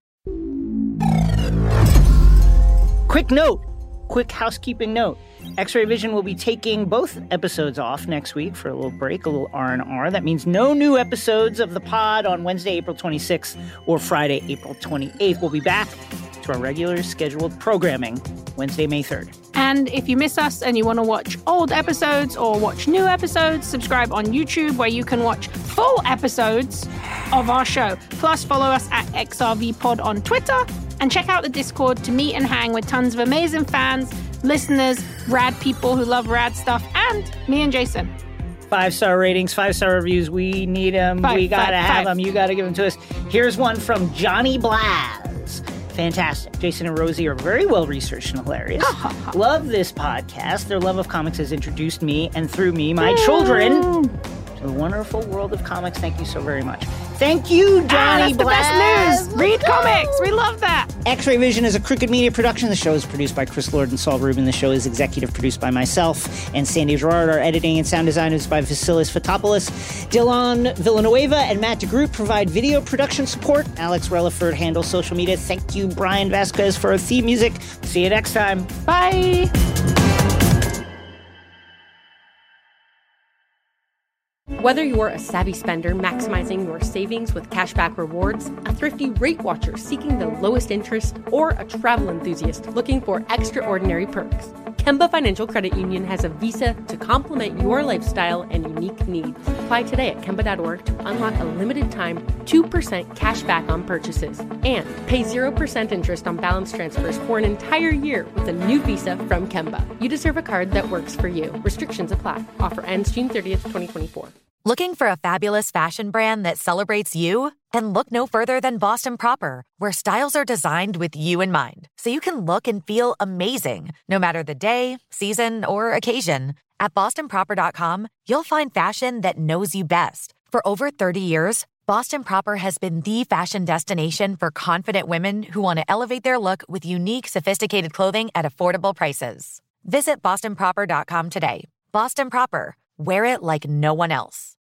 Quick housekeeping note. X-Ray Vision will be taking both episodes off next week for a little break, a little R&R. That means no new episodes of the pod on Wednesday, April 26th or Friday, April 28th. We'll be back to our regular scheduled programming Wednesday, May 3rd. And if you miss us and you want to watch old episodes or watch new episodes, subscribe on YouTube where you can watch full episodes of our show. Plus, follow us at XRVPod on Twitter and check out the Discord to meet and hang with tons of amazing fans, listeners, rad people who love rad stuff, and me and Jason. 5-star ratings, 5-star reviews. We need them. We got to have them. You got to give them to us. Here's one from Johnny Blaz. Fantastic. Jason and Rosie are very well researched and hilarious. Love this podcast. Their love of comics has introduced me and through me, my children, to the wonderful world of comics. Thank you so very much. Thank you, Johnny That's the best news. Read comics. We love that. X-Ray Vision is a Crooked Media production. The show is produced by Chris Lord and Saul Rubin. The show is executive produced by myself and Sandy Gerard. Our editing and sound design is by Vasilis Fotopoulos. Dylan Villanueva and Matt DeGroot provide video production support. Alex Relaford handles social media. Thank you, Brian Vasquez, for our theme music. See you next time. Bye. Whether you're a savvy spender maximizing your savings with cashback rewards, a thrifty rate watcher seeking the lowest interest, or a travel enthusiast looking for extraordinary perks, Kemba Financial Credit Union has a visa to complement your lifestyle and unique needs. Apply today at Kemba.org to unlock a limited time 2% cash back on purchases and pay 0% interest on balance transfers for an entire year with a new visa from Kemba. You deserve a card that works for you. Restrictions apply. Offer ends June 30th, 2024. Looking for a fabulous fashion brand that celebrates you? Then look no further than Boston Proper, where styles are designed with you in mind, so you can look and feel amazing, no matter the day, season, or occasion. At BostonProper.com, you'll find fashion that knows you best. For over 30 years, Boston Proper has been the fashion destination for confident women who want to elevate their look with unique, sophisticated clothing at affordable prices. Visit BostonProper.com today. Boston Proper. Wear it like no one else.